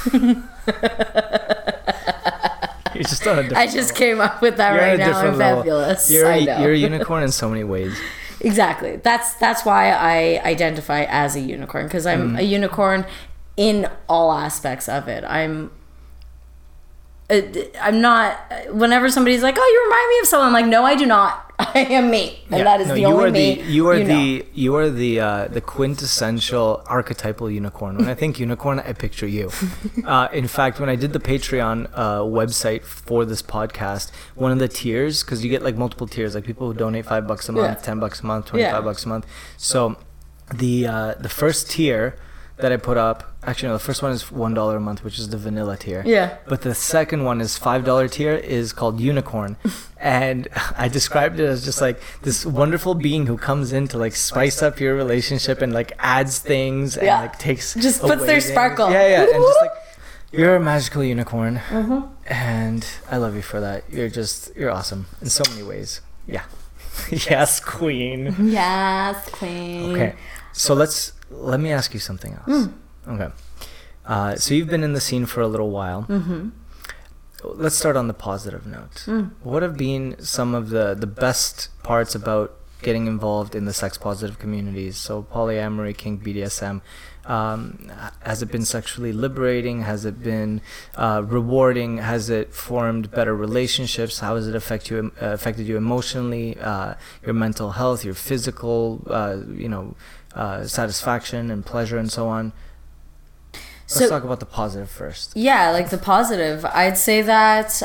Speaker 4: You're just on a different
Speaker 3: I just came up with that right now. I'm fabulous.
Speaker 4: You're a unicorn in so many ways.
Speaker 3: Exactly. That's why I identify as a unicorn, because I'm a unicorn in all aspects of it. I'm not. Whenever somebody's like, "Oh, you remind me of someone," I'm like, "No, I do not. I am me, and that is the only me.
Speaker 4: You are the quintessential archetypal unicorn. When I think unicorn, I picture you. In fact, when I did the Patreon website for this podcast, one of the tiers, because you get like multiple tiers, like people who donate $5 a month, $10 a month, $25 a month. So the first tier that I put up, actually no, the first one is $1 a month, which is the vanilla tier.
Speaker 3: Yeah.
Speaker 4: But the second one is $5 tier, is called unicorn. And I described it as just like this wonderful being who comes in to like spice up your relationship and like adds things and like takes
Speaker 3: just puts
Speaker 4: away
Speaker 3: their
Speaker 4: things.
Speaker 3: sparkle.
Speaker 4: Yeah, and just like, you're a magical unicorn. And I love you for that. You're awesome in so many ways. Yeah. Yes, queen.
Speaker 3: Yes, queen.
Speaker 4: Okay. So let me ask you something else. Okay. So you've been in the scene for a little while. Let's start on the positive note. What have been some of the best parts about getting involved in the sex positive communities? So polyamory, kink, BDSM. Has it been sexually liberating? Has it been rewarding? Has it formed better relationships? How has it affected you emotionally, your mental health, your physical, satisfaction and pleasure and so on? Let's talk about the positive first.
Speaker 3: Yeah, like the positive. I'd say that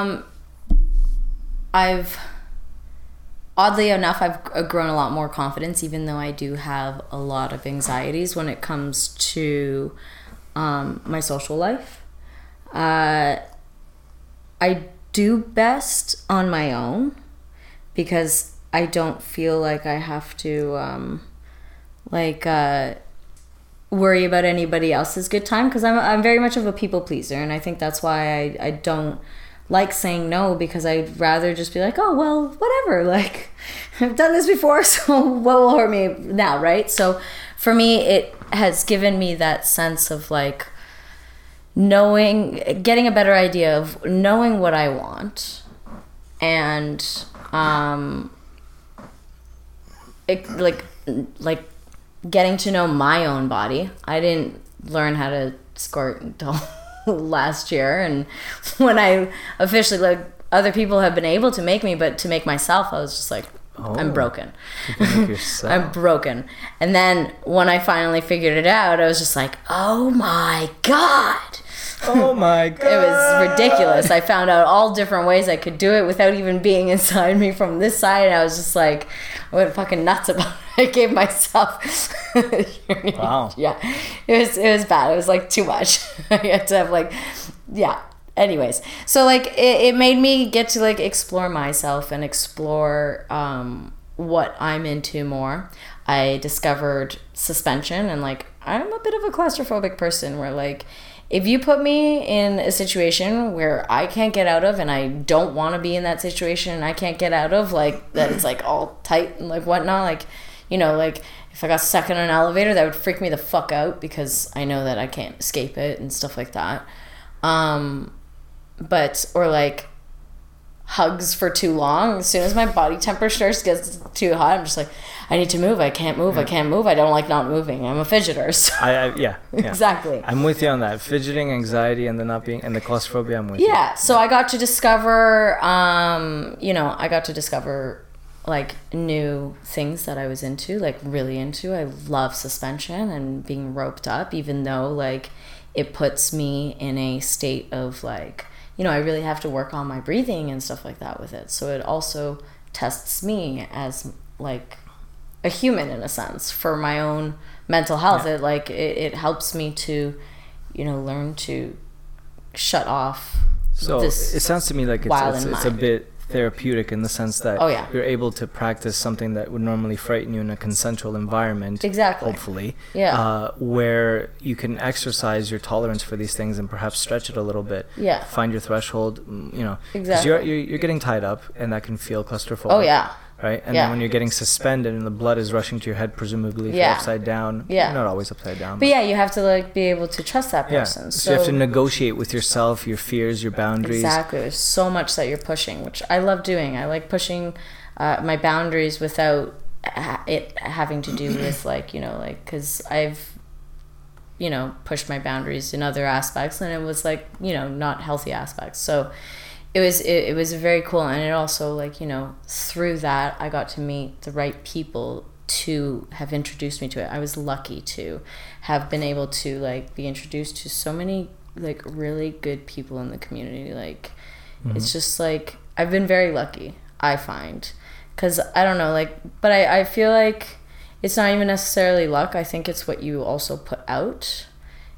Speaker 3: oddly enough, I've grown a lot more confidence, even though I do have a lot of anxieties when it comes to my social life. I do best on my own because I don't feel like I have to worry about anybody else's good time, because I'm very much of a people pleaser, and I think that's why I don't like saying no, because I'd rather just be like, oh well, whatever, like I've done this before, so what will hurt me now, right? So for me, it has given me that sense of like getting a better idea of knowing what I want, and getting to know my own body. I didn't learn how to squirt until last year, and when I officially, like, other people have been able to make me, but to make myself, I was just like, I'm broken. I'm broken. And then when I finally figured it out, I was just like, oh my God.
Speaker 4: Oh my God.
Speaker 3: It was ridiculous. I found out all different ways I could do it without even being inside me from this side. And I was just like, I went fucking nuts about it. I gave myself.
Speaker 4: Wow.
Speaker 3: Yeah. It was bad. It was like too much. I had to have like, yeah. Anyways. So like it made me get to like explore myself and explore what I'm into more. I discovered suspension, and like I'm a bit of a claustrophobic person where like if you put me in a situation where I can't get out of, and I don't want to be in that situation and I can't get out of, like that it's like all tight and like whatnot, like, you know, like if I got stuck in an elevator, that would freak me the fuck out because I know that I can't escape it and stuff like that. Or like hugs for too long. As soon as my body temperature gets too hot, I'm just like, I need to move. I can't move. I can't move. I don't like not moving. I'm a fidgeter. So.
Speaker 4: Yeah.
Speaker 3: Exactly.
Speaker 4: I'm with you on that. Fidgeting, anxiety, and the not being, and the claustrophobia, I'm with you.
Speaker 3: Yeah. So I got to discover, like new things that I was into, like really into. I love suspension and being roped up, even though like it puts me in a state of like, you know, I really have to work on my breathing and stuff like that with it. So it also tests me as like a human in a sense for my own mental health. Yeah. It helps me to, you know, learn to shut off.
Speaker 4: So it sounds to me like it's a bit therapeutic in the sense that you're able to practice something that would normally frighten you in a consensual environment.
Speaker 3: Exactly.
Speaker 4: Hopefully.
Speaker 3: Yeah.
Speaker 4: Where you can exercise your tolerance for these things and perhaps stretch it a little bit.
Speaker 3: Yeah.
Speaker 4: Find your threshold, you know.
Speaker 3: Exactly.
Speaker 4: Because you're getting tied up, and that can feel claustrophobic.
Speaker 3: Oh, yeah.
Speaker 4: Right? And then when you're getting suspended and the blood is rushing to your head, presumably if you're upside down.
Speaker 3: Yeah.
Speaker 4: You're not always upside down.
Speaker 3: But yeah, you have to like be able to trust that person.
Speaker 4: Yeah. So you have to negotiate with yourself, your fears, your boundaries.
Speaker 3: Exactly. There's so much that you're pushing, which I love doing. I like pushing my boundaries without it having to do with like, you know, like, because I've, you know, pushed my boundaries in other aspects, and it was like, you know, not healthy aspects. So it was very cool, and it also, like, you know, through that I got to meet the right people to have introduced me to it. I was lucky to have been able to, like, be introduced to so many, like, really good people in the community. Like, it's just, like, I've been very lucky, I find, because I don't know, like, but I feel like it's not even necessarily luck. I think it's what you also put out.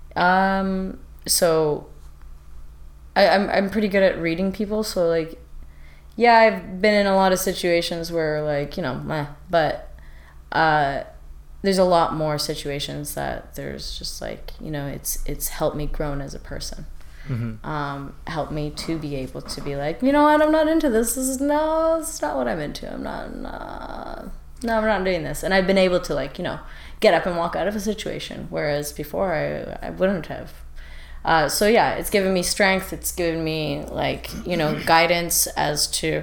Speaker 3: So I'm pretty good at reading people, so, like, yeah, I've been in a lot of situations where, like, you know, meh, but there's a lot more situations that there's just, like, you know, it's helped me grow as a person. Helped me to be able to be like, you know what, I'm not into this. This is not what I'm into. I'm not doing this. And I've been able to, like, you know, get up and walk out of a situation, whereas before I wouldn't have. So yeah, it's given me strength. It's given me, like, you know, guidance as to,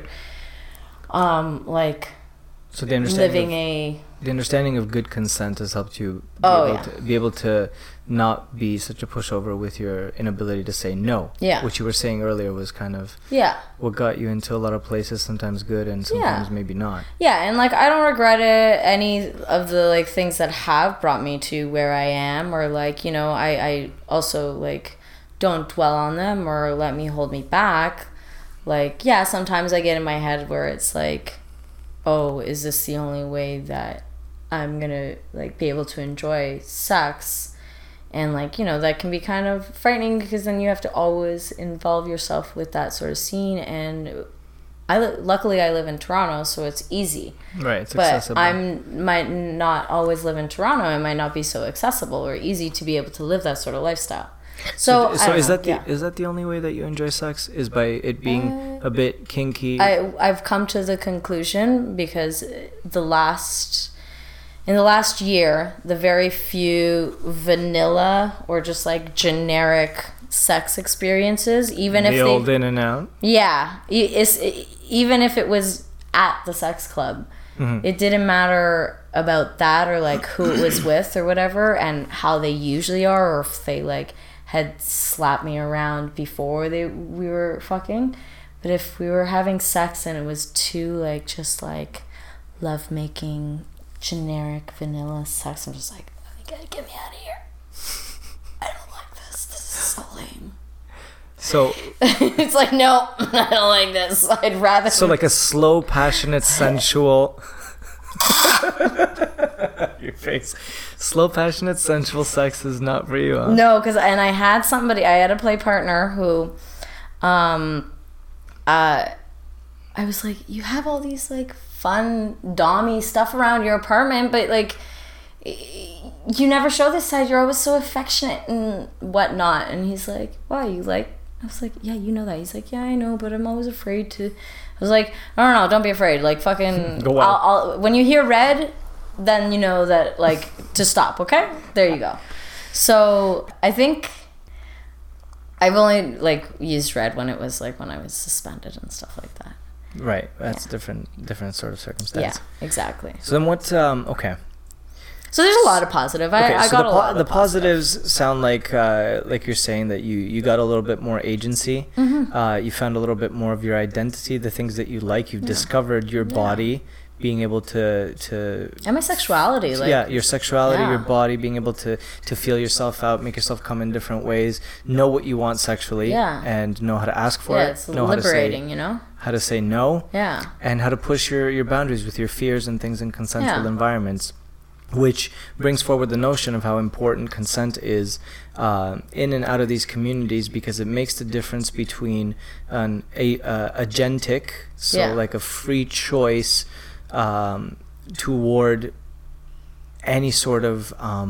Speaker 3: like,
Speaker 4: so the understanding of good consent has helped you be able to not be such a pushover with your inability to say no. Yeah. Which you were saying earlier was kind of what got you into a lot of places, sometimes good and sometimes maybe not.
Speaker 3: Yeah, and, like, I don't regret it, any of the, like, things that have brought me to where I am, or, like, you know, I also, like, don't dwell on them or let me hold me back. Like, yeah, sometimes I get in my head where it's like, oh, is this the only way that I'm gonna, like, be able to enjoy sex? And, like, you know, that can be kind of frightening, because then you have to always involve yourself with that sort of scene. And luckily I live in Toronto, so it's easy.
Speaker 4: Right, it's
Speaker 3: but
Speaker 4: accessible.
Speaker 3: I might not always live in Toronto. It might not be so accessible or easy to be able to live that sort of lifestyle. So
Speaker 4: is that the only way that you enjoy sex, is by it being a bit kinky?
Speaker 3: I've come to the conclusion, because in the last year, the very few vanilla or just, like, generic sex experiences, even if they
Speaker 4: old in and out.
Speaker 3: Yeah, even if it was at the sex club, it didn't matter about that, or, like, who it was with or whatever, and how they usually are, or if they, like, had slapped me around before we were fucking. But if we were having sex and it was too, like, just, like, love-making, generic, vanilla sex, I'm just like, you gotta get me out of here. I don't like this. This is so lame.
Speaker 4: So
Speaker 3: it's like, no, I don't like this. I'd rather...
Speaker 4: So, like, a slow, passionate, sensual... Your face. Slow, passionate, sensual sex is not for you, huh?
Speaker 3: No, and I had a play partner who, I was like, you have all these, like, fun dommy stuff around your apartment, but, like, you never show this side. You're always so affectionate and whatnot. And he's like, why, you like... I was like, yeah, you know that. He's like, yeah, I know, but I'm always afraid to... I was like, no, don't be afraid. Like, fucking...
Speaker 4: Go on.
Speaker 3: When you hear red, then you know that, like, to stop, okay? There you go. So, I think I've only, like, used red when it was, like, when I was suspended and stuff like that.
Speaker 4: Right. That's different sort of circumstance.
Speaker 3: Yeah, exactly.
Speaker 4: So then what... okay.
Speaker 3: So there's a lot of positive. I got a lot of
Speaker 4: the positives sound like you're saying that you got a little bit more agency. You found a little bit more of your identity, the things that you like. You've discovered your body, being able to
Speaker 3: and my sexuality,
Speaker 4: your sexuality, your body, being able to feel yourself out, make yourself come in different ways, know what you want sexually, and know how to ask for it.
Speaker 3: It's liberating, you know.
Speaker 4: How to say no, and how to push your boundaries with your fears and things in consensual environments. Which brings forward the notion of how important consent is in and out of these communities, because it makes the difference between an agentic, like a free choice toward any sort of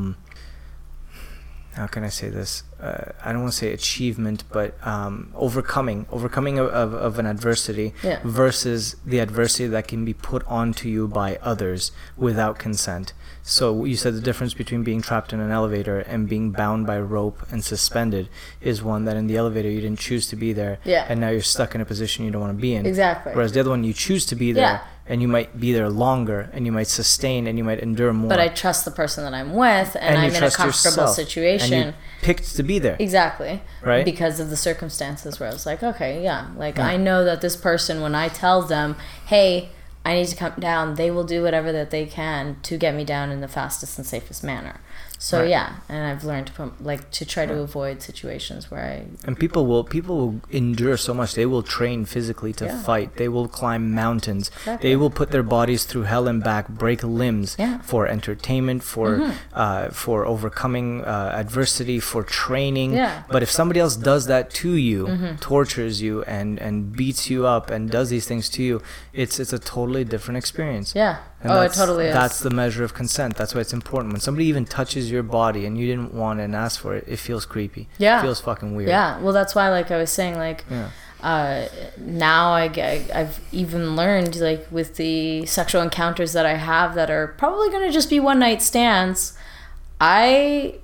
Speaker 4: how can I say this? I don't want to say achievement, but overcoming of an adversity versus the adversity that can be put onto you by others without consent. So you said the difference between being trapped in an elevator and being bound by rope and suspended is one that in the elevator you didn't choose to be there, and now you're stuck in a position you don't want to be in.
Speaker 3: Exactly.
Speaker 4: Whereas the other one, you choose to be there, and you might be there longer, and you might sustain, and you might endure more.
Speaker 3: But I trust the person that I'm with, and I'm in a comfortable situation.
Speaker 4: And you picked to be there.
Speaker 3: Exactly.
Speaker 4: Right?
Speaker 3: Because of the circumstances where I was like, okay, yeah. Like, I know that this person, when I tell them, hey, I need to come down, they will do whatever that they can to get me down in the fastest and safest manner. So yeah, and I've learned to try to avoid situations where
Speaker 4: and people will endure so much. They will train physically to fight. They will climb mountains.
Speaker 3: Exactly.
Speaker 4: They will put their bodies through hell and back, break limbs for entertainment, for overcoming adversity, for training.
Speaker 3: Yeah.
Speaker 4: But if somebody else does that to you, tortures you and beats you up and does these things to you, it's a totally different experience.
Speaker 3: Yeah.
Speaker 4: And
Speaker 3: it totally is.
Speaker 4: That's the measure of consent. That's why it's important. When somebody even touches your body and you didn't want it and ask for it, it feels creepy.
Speaker 3: Yeah.
Speaker 4: It feels fucking weird.
Speaker 3: Yeah. Well, that's why, like I was saying, like, now I've even learned, like, with the sexual encounters that I have that are probably going to just be one night stands, I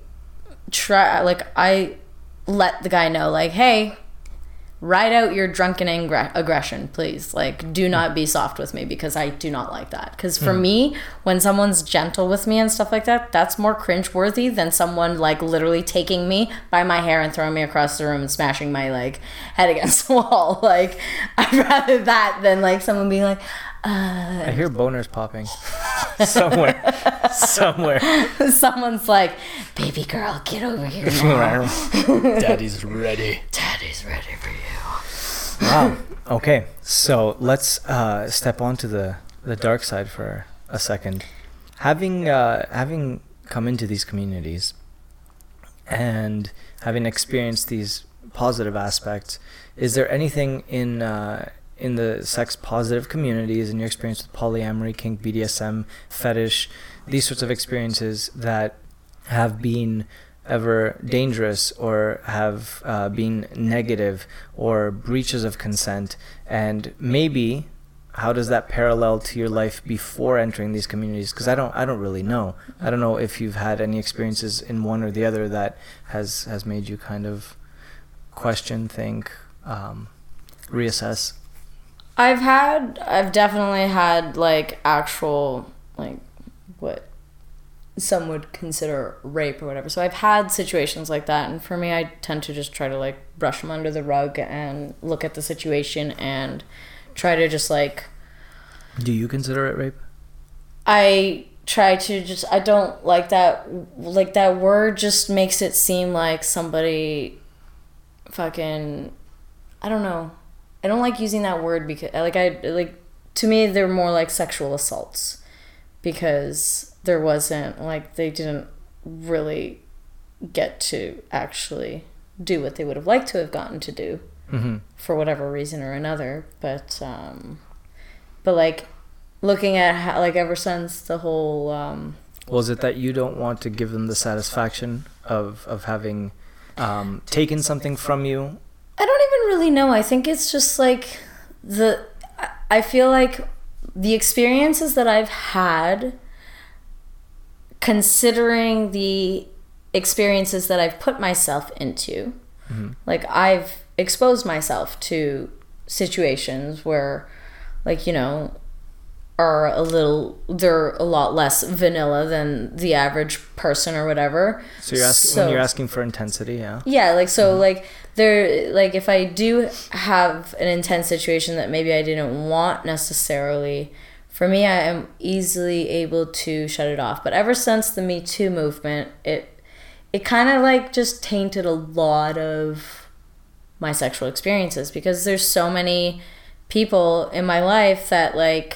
Speaker 3: let the guy know, like, hey, ride out your drunken aggression, please. Like, do not be soft with me, because I do not like that. Because for me, when someone's gentle with me and stuff like that, that's more cringeworthy than someone, like, literally taking me by my hair and throwing me across the room and smashing my, like, head against the wall. Like, I'd rather that than, like, someone being like,
Speaker 4: I hear boners popping somewhere.
Speaker 3: Someone's like, baby girl, get over here now.
Speaker 4: Daddy's ready.
Speaker 3: Daddy's ready for you.
Speaker 4: Wow. Okay, so let's step onto the dark side for a second. Having come into these communities and having experienced these positive aspects, is there anything in the sex positive communities, in your experience with polyamory, kink, BDSM, fetish, these sorts of experiences, that have been ever dangerous or have been negative or breaches of consent? And maybe how does that parallel to your life before entering these communities? Because I don't really know. I don't know if you've had any experiences in one or the other that has made you kind of question, think, reassess.
Speaker 3: I've definitely had, like, actual, like, what some would consider rape or whatever. So I've had situations like that, and for me, I tend to just try to, like, brush them under the rug and look at the situation and try to just, like...
Speaker 4: Do you consider it rape?
Speaker 3: I try to just... I don't like that... Like, that word just makes it seem like somebody fucking... I don't know. I don't like using that word because, to me, they're more like sexual assaults, because there wasn't, like, they didn't really get to actually do what they would have liked to have gotten to do for whatever reason or another. But like, looking at how, like, ever since the whole...
Speaker 4: Was it that you don't want to give them the satisfaction of having taken something from you?
Speaker 3: I don't even really know. I think it's just like I feel like the experiences that I've had, considering the experiences that I've put myself into, like, I've exposed myself to situations where, like, you know, they're a lot less vanilla than the average person or whatever.
Speaker 4: So you're asking, when you're asking for intensity, yeah?
Speaker 3: Yeah, like, so, like, like, if I do have an intense situation that maybe I didn't want necessarily, for me, I am easily able to shut it off. But ever since the Me Too movement, it kind of, like, just tainted a lot of my sexual experiences, because there's so many people in my life that, like,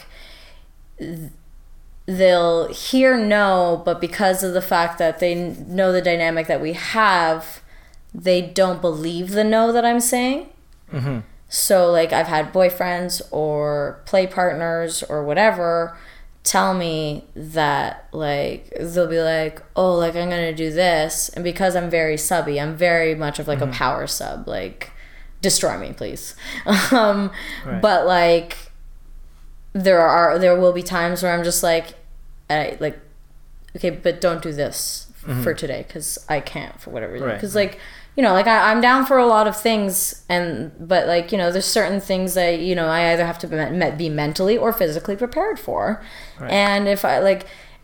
Speaker 3: they'll hear no, but because of the fact that they know the dynamic that we have, they don't believe the no that I'm saying. So, like, I've had boyfriends or play partners or whatever tell me that, like, they'll be like, oh, like, I'm gonna do this, and because I'm very subby, I'm very much of, like, a power sub, like, destroy me, please. Right. But, like, there will be times where I'm just like, okay, but don't do this for today, because I can't, for whatever reason. Because, like, you know, like, I'm down for a lot of things, but, like, you know, there's certain things that, you know, I either have to be mentally or physically prepared for. Right. And if I, like,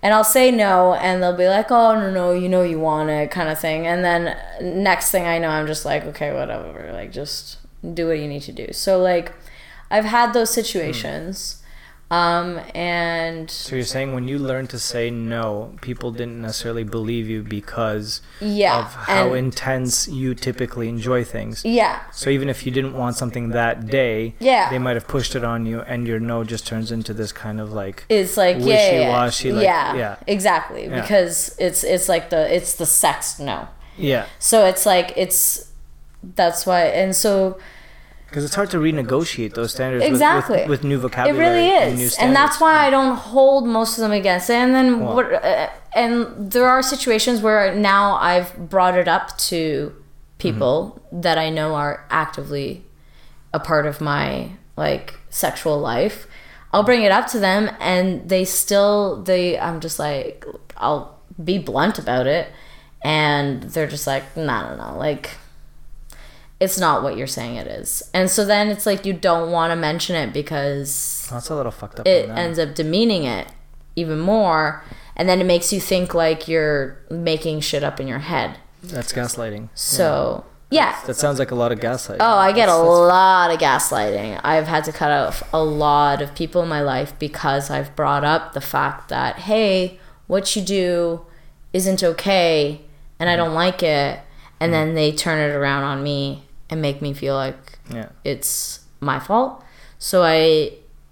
Speaker 3: And I'll say no, and they'll be like, oh, no, you know you want it, kind of thing. And then next thing I know, I'm just like, okay, whatever. Like, just do what you need to do. So, like, I've had those situations. And
Speaker 4: so you're saying when you learn to say no, people didn't necessarily believe you because
Speaker 3: yeah,
Speaker 4: of how intense you typically enjoy things.
Speaker 3: Yeah.
Speaker 4: So even if you didn't want something that day,
Speaker 3: yeah,
Speaker 4: they might have pushed it on you, and your no just turns into this kind of like
Speaker 3: it's like
Speaker 4: wishy-washy.
Speaker 3: Yeah, exactly. Yeah. Because it's like it's the sex no.
Speaker 4: Yeah.
Speaker 3: So it's like that's why, and so.
Speaker 4: Because it's hard to renegotiate those standards
Speaker 3: exactly.
Speaker 4: with new vocabulary.
Speaker 3: It really is. And that's why I don't hold most of them against it. And then and there are situations where now I've brought it up to people that I know are actively a part of my like sexual life. I'll bring it up to them and I'm just like, I'll be blunt about it. And they're just like, no. Like, it's not what you're saying it is. And so then it's like you don't want to mention it because
Speaker 4: that's a little fucked up.
Speaker 3: It ends up demeaning it even more, and then it makes you think like you're making shit up in your head.
Speaker 4: That's gaslighting.
Speaker 3: So yeah.
Speaker 4: That sounds like a lot of gaslighting.
Speaker 3: Oh, I get a lot of gaslighting. I've had to cut out a lot of people in my life because I've brought up the fact that, hey, what you do isn't okay and I don't like it, and then they turn it around on me and make me feel like it's my fault. So I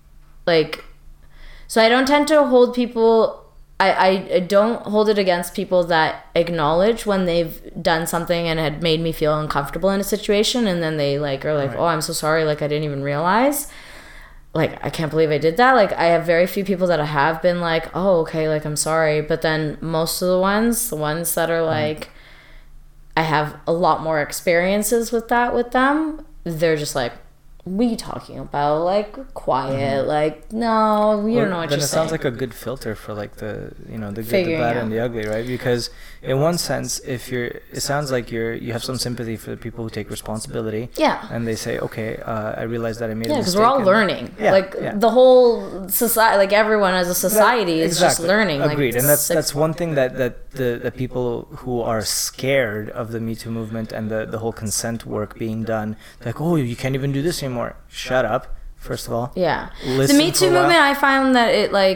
Speaker 3: don't tend to hold people. I don't hold it against people that acknowledge when they've done something and had made me feel uncomfortable in a situation, and then they like are like, oh, I'm so sorry, like I didn't even realize. Like, I can't believe I did that. Like, I have very few people that I have been like, oh, okay, like I'm sorry. But then most of the ones that are like, I have a lot more experiences with them. They're just like, what are you talking about? Like, quiet. Like, no, you don't know what you're saying. Then it
Speaker 4: sounds like a good filter for like the good, the bad, and the ugly, right? Because in one sense, it sounds like you have some sympathy for the people who take responsibility.
Speaker 3: Yeah.
Speaker 4: And they say, okay, I realize that I made a mistake.
Speaker 3: Yeah, because we're all learning. The whole society, like everyone as a society is just learning.
Speaker 4: Agreed. And that's one thing that the people who are scared of the Me Too movement and the whole consent work being done, like, oh, you can't even do this anymore. Shut up, first of all.
Speaker 3: Yeah. The Me Too movement, I found that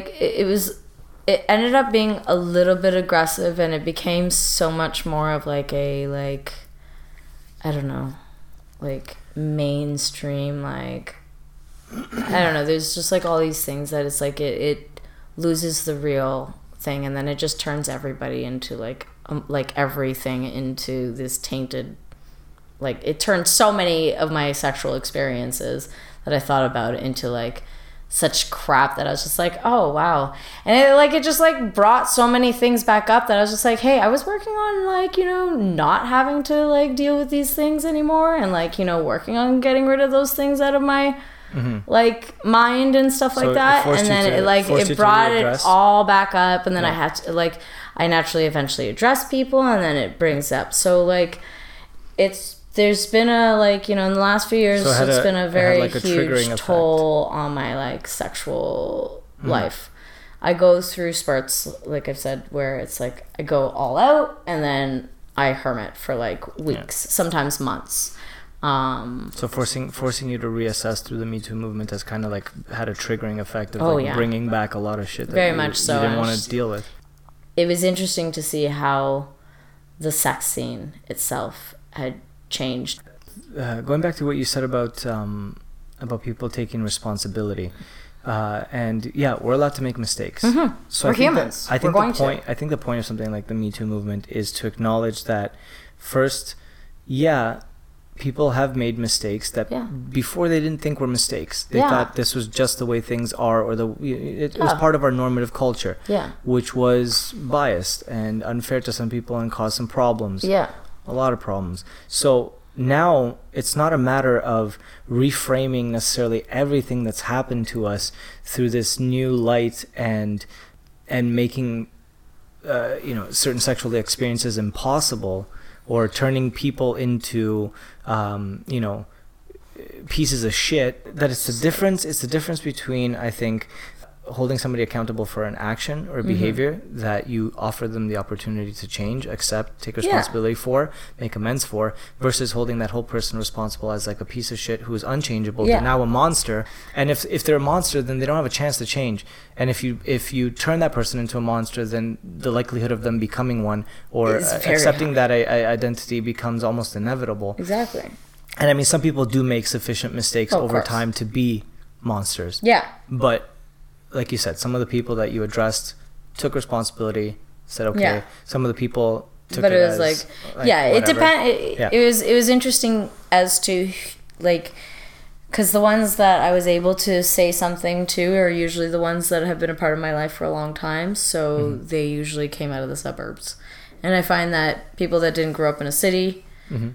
Speaker 3: it ended up being a little bit aggressive, and it became so much more of like a, like, I don't know, like mainstream, like, I don't know, there's just like all these things that it's like it loses the real thing, and then it just turns everybody into like everything into this tainted, like, it turned so many of my sexual experiences that I thought about into like such crap that I was just like, oh wow. And it just like brought so many things back up that I was just like, hey, I was working on like, not having to like deal with these things anymore, and like, working on getting rid of those things out of my like mind and stuff like that. And then it brought it all back up, and then I had to like, I naturally eventually address people, and then it brings up. So like there's been a, like, in the last few years, it's been a very huge toll on my, like, sexual life. I go through spurts, like I've said, where it's like I go all out and then I hermit for, like, weeks, sometimes months.
Speaker 4: So forcing you to reassess through the Me Too movement has kind of, like, had a triggering effect of, bringing back a lot of shit that you didn't want to deal with.
Speaker 3: It was interesting to see how the sex scene itself had changed.
Speaker 4: Going back to what you said about people taking responsibility, and we're allowed to make mistakes. So
Speaker 3: we're humans.
Speaker 4: I think the point of something like the Me Too movement is to acknowledge that first, people have made mistakes that before they didn't think were mistakes. They thought this was just the way things are, or it was part of our normative culture, which was biased and unfair to some people and caused some problems. A lot of problems. So now it's not a matter of reframing necessarily everything that's happened to us through this new light and making certain sexual experiences impossible, or turning people into pieces of shit. That it's the difference between, I think, holding somebody accountable for an action or behavior that you offer them the opportunity to change, accept, take responsibility for, make amends for, versus holding that whole person responsible as like a piece of shit who is unchangeable, but now a monster. And if they're a monster, then they don't have a chance to change. And if you turn that person into a monster, then the likelihood of them becoming one or accepting that identity becomes almost inevitable.
Speaker 3: Exactly.
Speaker 4: And I mean, some people do make sufficient mistakes over time to be monsters.
Speaker 3: Yeah.
Speaker 4: But like you said, some of the people that you addressed took responsibility, said okay.
Speaker 3: Yeah.
Speaker 4: Some of the people took
Speaker 3: but
Speaker 4: it
Speaker 3: was
Speaker 4: as,
Speaker 3: it depends. It was interesting as to like, because the ones that I was able to say something to are usually the ones that have been a part of my life for a long time. So they usually came out of the suburbs, and I find that people that didn't grow up in a city,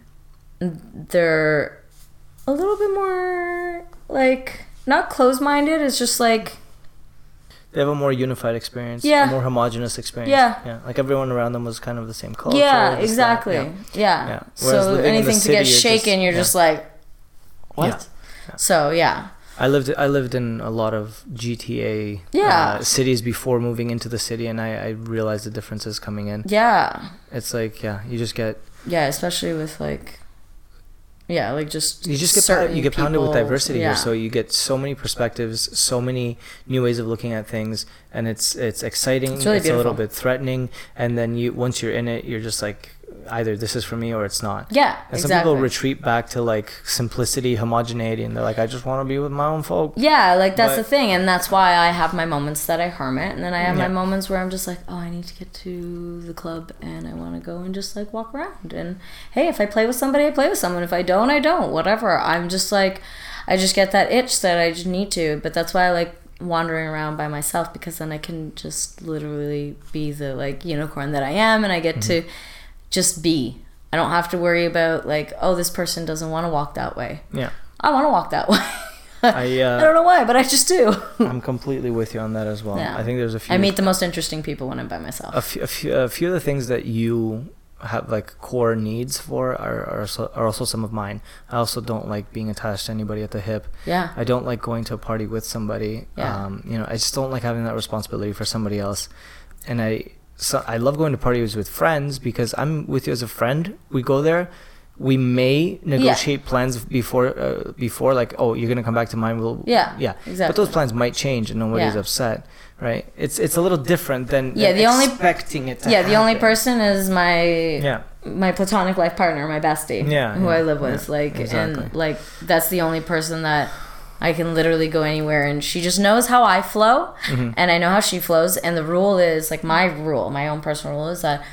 Speaker 3: they're a little bit more like not closed-minded. It's just like.
Speaker 4: They have a more unified experience,
Speaker 3: a
Speaker 4: more homogenous experience.
Speaker 3: Yeah.
Speaker 4: Like everyone around them was kind of the same culture.
Speaker 3: Yeah, exactly. Yeah. So anything to get shaken, you're just like, what? Yeah. So, yeah.
Speaker 4: I lived in a lot of GTA cities before moving into the city, and I realized the differences coming in. Yeah. It's like, you just get...
Speaker 3: Yeah, especially with like... Yeah, like just
Speaker 4: you get pounded with diversity here, so you get so many perspectives, so many new ways of looking at things, and it's exciting. It's a little bit threatening, and then once you're in it, you're just like, either this is for me or it's not.
Speaker 3: Yeah,
Speaker 4: and some people retreat back to like simplicity, homogeneity, and they're like, I just want to be with my own folk.
Speaker 3: Yeah, like that's the thing, and that's why I have my moments that I hermit, and then I have my moments where I'm just like, oh, I need to get to the club, and I want to go and just like walk around, and hey, if I play with somebody, I play with someone. If I don't, I don't. Whatever. I'm just like, I just get that itch that I just need to, but that's why I like wandering around by myself, because then I can just literally be the like unicorn that I am, and I get to just be. I don't have to worry about like, oh, this person doesn't want to walk that way. Yeah. I want to walk that way. I don't know why, but I just do.
Speaker 4: I'm completely with you on that as well. Yeah. I think there's a few...
Speaker 3: I meet the most interesting people when I'm by myself.
Speaker 4: A few of the things that you have like core needs for are also some of mine. I also don't like being attached to anybody at the hip. Yeah. I don't like going to a party with somebody. Yeah. I just don't like having that responsibility for somebody else. And I love going to parties with friends because I'm with you as a friend. We go there. We may negotiate plans before like, oh, you're gonna come back to mine. Exactly. But those plans might change and nobody's upset, right? It's a little different than expecting it to happen.
Speaker 3: The only person is my platonic life partner, my bestie, who I live with, and like that's the only person that I can literally go anywhere, and she just knows how I flow, and I know how she flows. And the rule is like my own personal rule is that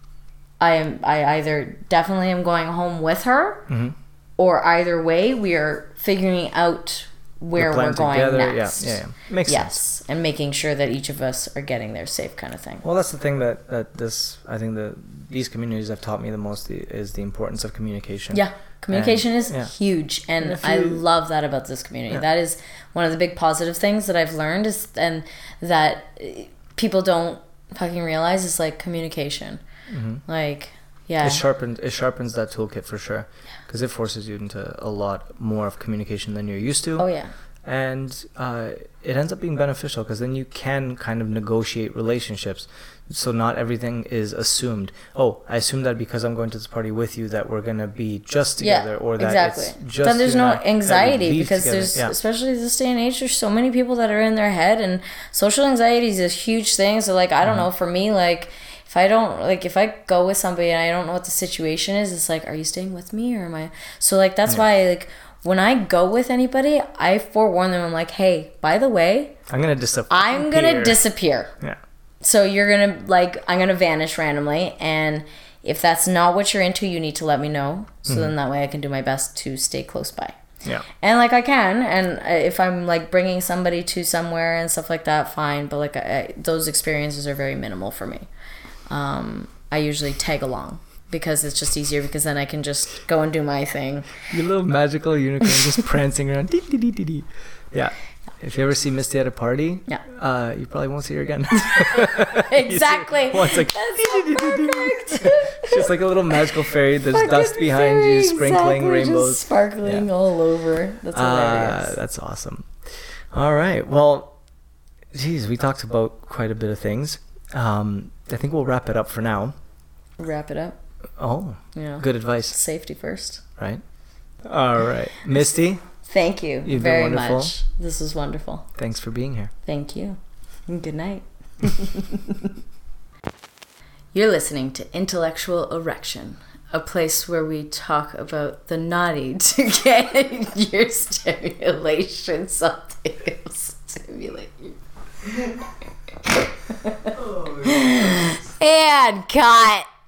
Speaker 3: I either definitely am going home with her, or either way we are figuring out where we're going next. Yeah. Makes sense. And making sure that each of us are getting there safe, kind of thing.
Speaker 4: Well, that's the thing that I think these communities have taught me the most is the importance of communication.
Speaker 3: Yeah. Communication is huge, and I love that about this community. That is one of the big positive things that I've learned and that people don't fucking realize is like communication. Like, it sharpens that toolkit for sure, because it forces you into a lot more of communication than you're used to. Oh yeah. And it ends up being beneficial because then you can kind of negotiate relationships. So not everything is assumed. Oh, I assume that because I'm going to this party with you that we're going to be just together, or that it's just... Then there's no anxiety because there's, especially this day and age, there's so many people that are in their head, and social anxiety is a huge thing. So like, I don't know, for me, like, if I go with somebody and I don't know what the situation is, it's like, are you staying with me or am I... So like, that's why like, when I go with anybody, I forewarn them. I'm like, hey, by the way, I'm gonna disappear. Yeah. So you're gonna I'm gonna vanish randomly, and if that's not what you're into, you need to let me know. So then that way I can do my best to stay close by. Yeah. And like I can, and if I'm like bringing somebody to somewhere and stuff like that, fine. But like those experiences are very minimal for me. I usually tag along, because it's just easier, because then I can just go and do my thing.
Speaker 4: Your little magical unicorn just prancing around. Yeah. If you ever see Misty at a party, you probably won't see her again.
Speaker 3: Exactly.
Speaker 4: That's so perfect. She's like a little magical fairy. There's dust behind you, sprinkling rainbows.
Speaker 3: Just sparkling all over. That's hilarious.
Speaker 4: That's awesome. All right. Well, geez, we talked about quite a bit of things. I think we'll wrap it up for now.
Speaker 3: Wrap it up.
Speaker 4: Oh,
Speaker 3: Yeah.
Speaker 4: good advice.
Speaker 3: Safety first.
Speaker 4: Right? All right. Misty,
Speaker 3: Thank you
Speaker 4: You've been
Speaker 3: very
Speaker 4: wonderful.
Speaker 3: much. This was wonderful.
Speaker 4: thanks for being here.
Speaker 3: Thank you. And good night. You're listening to Intellectual Erection, a place where we talk about the naughty to get your stimulation. Something else stimulate you. And cut.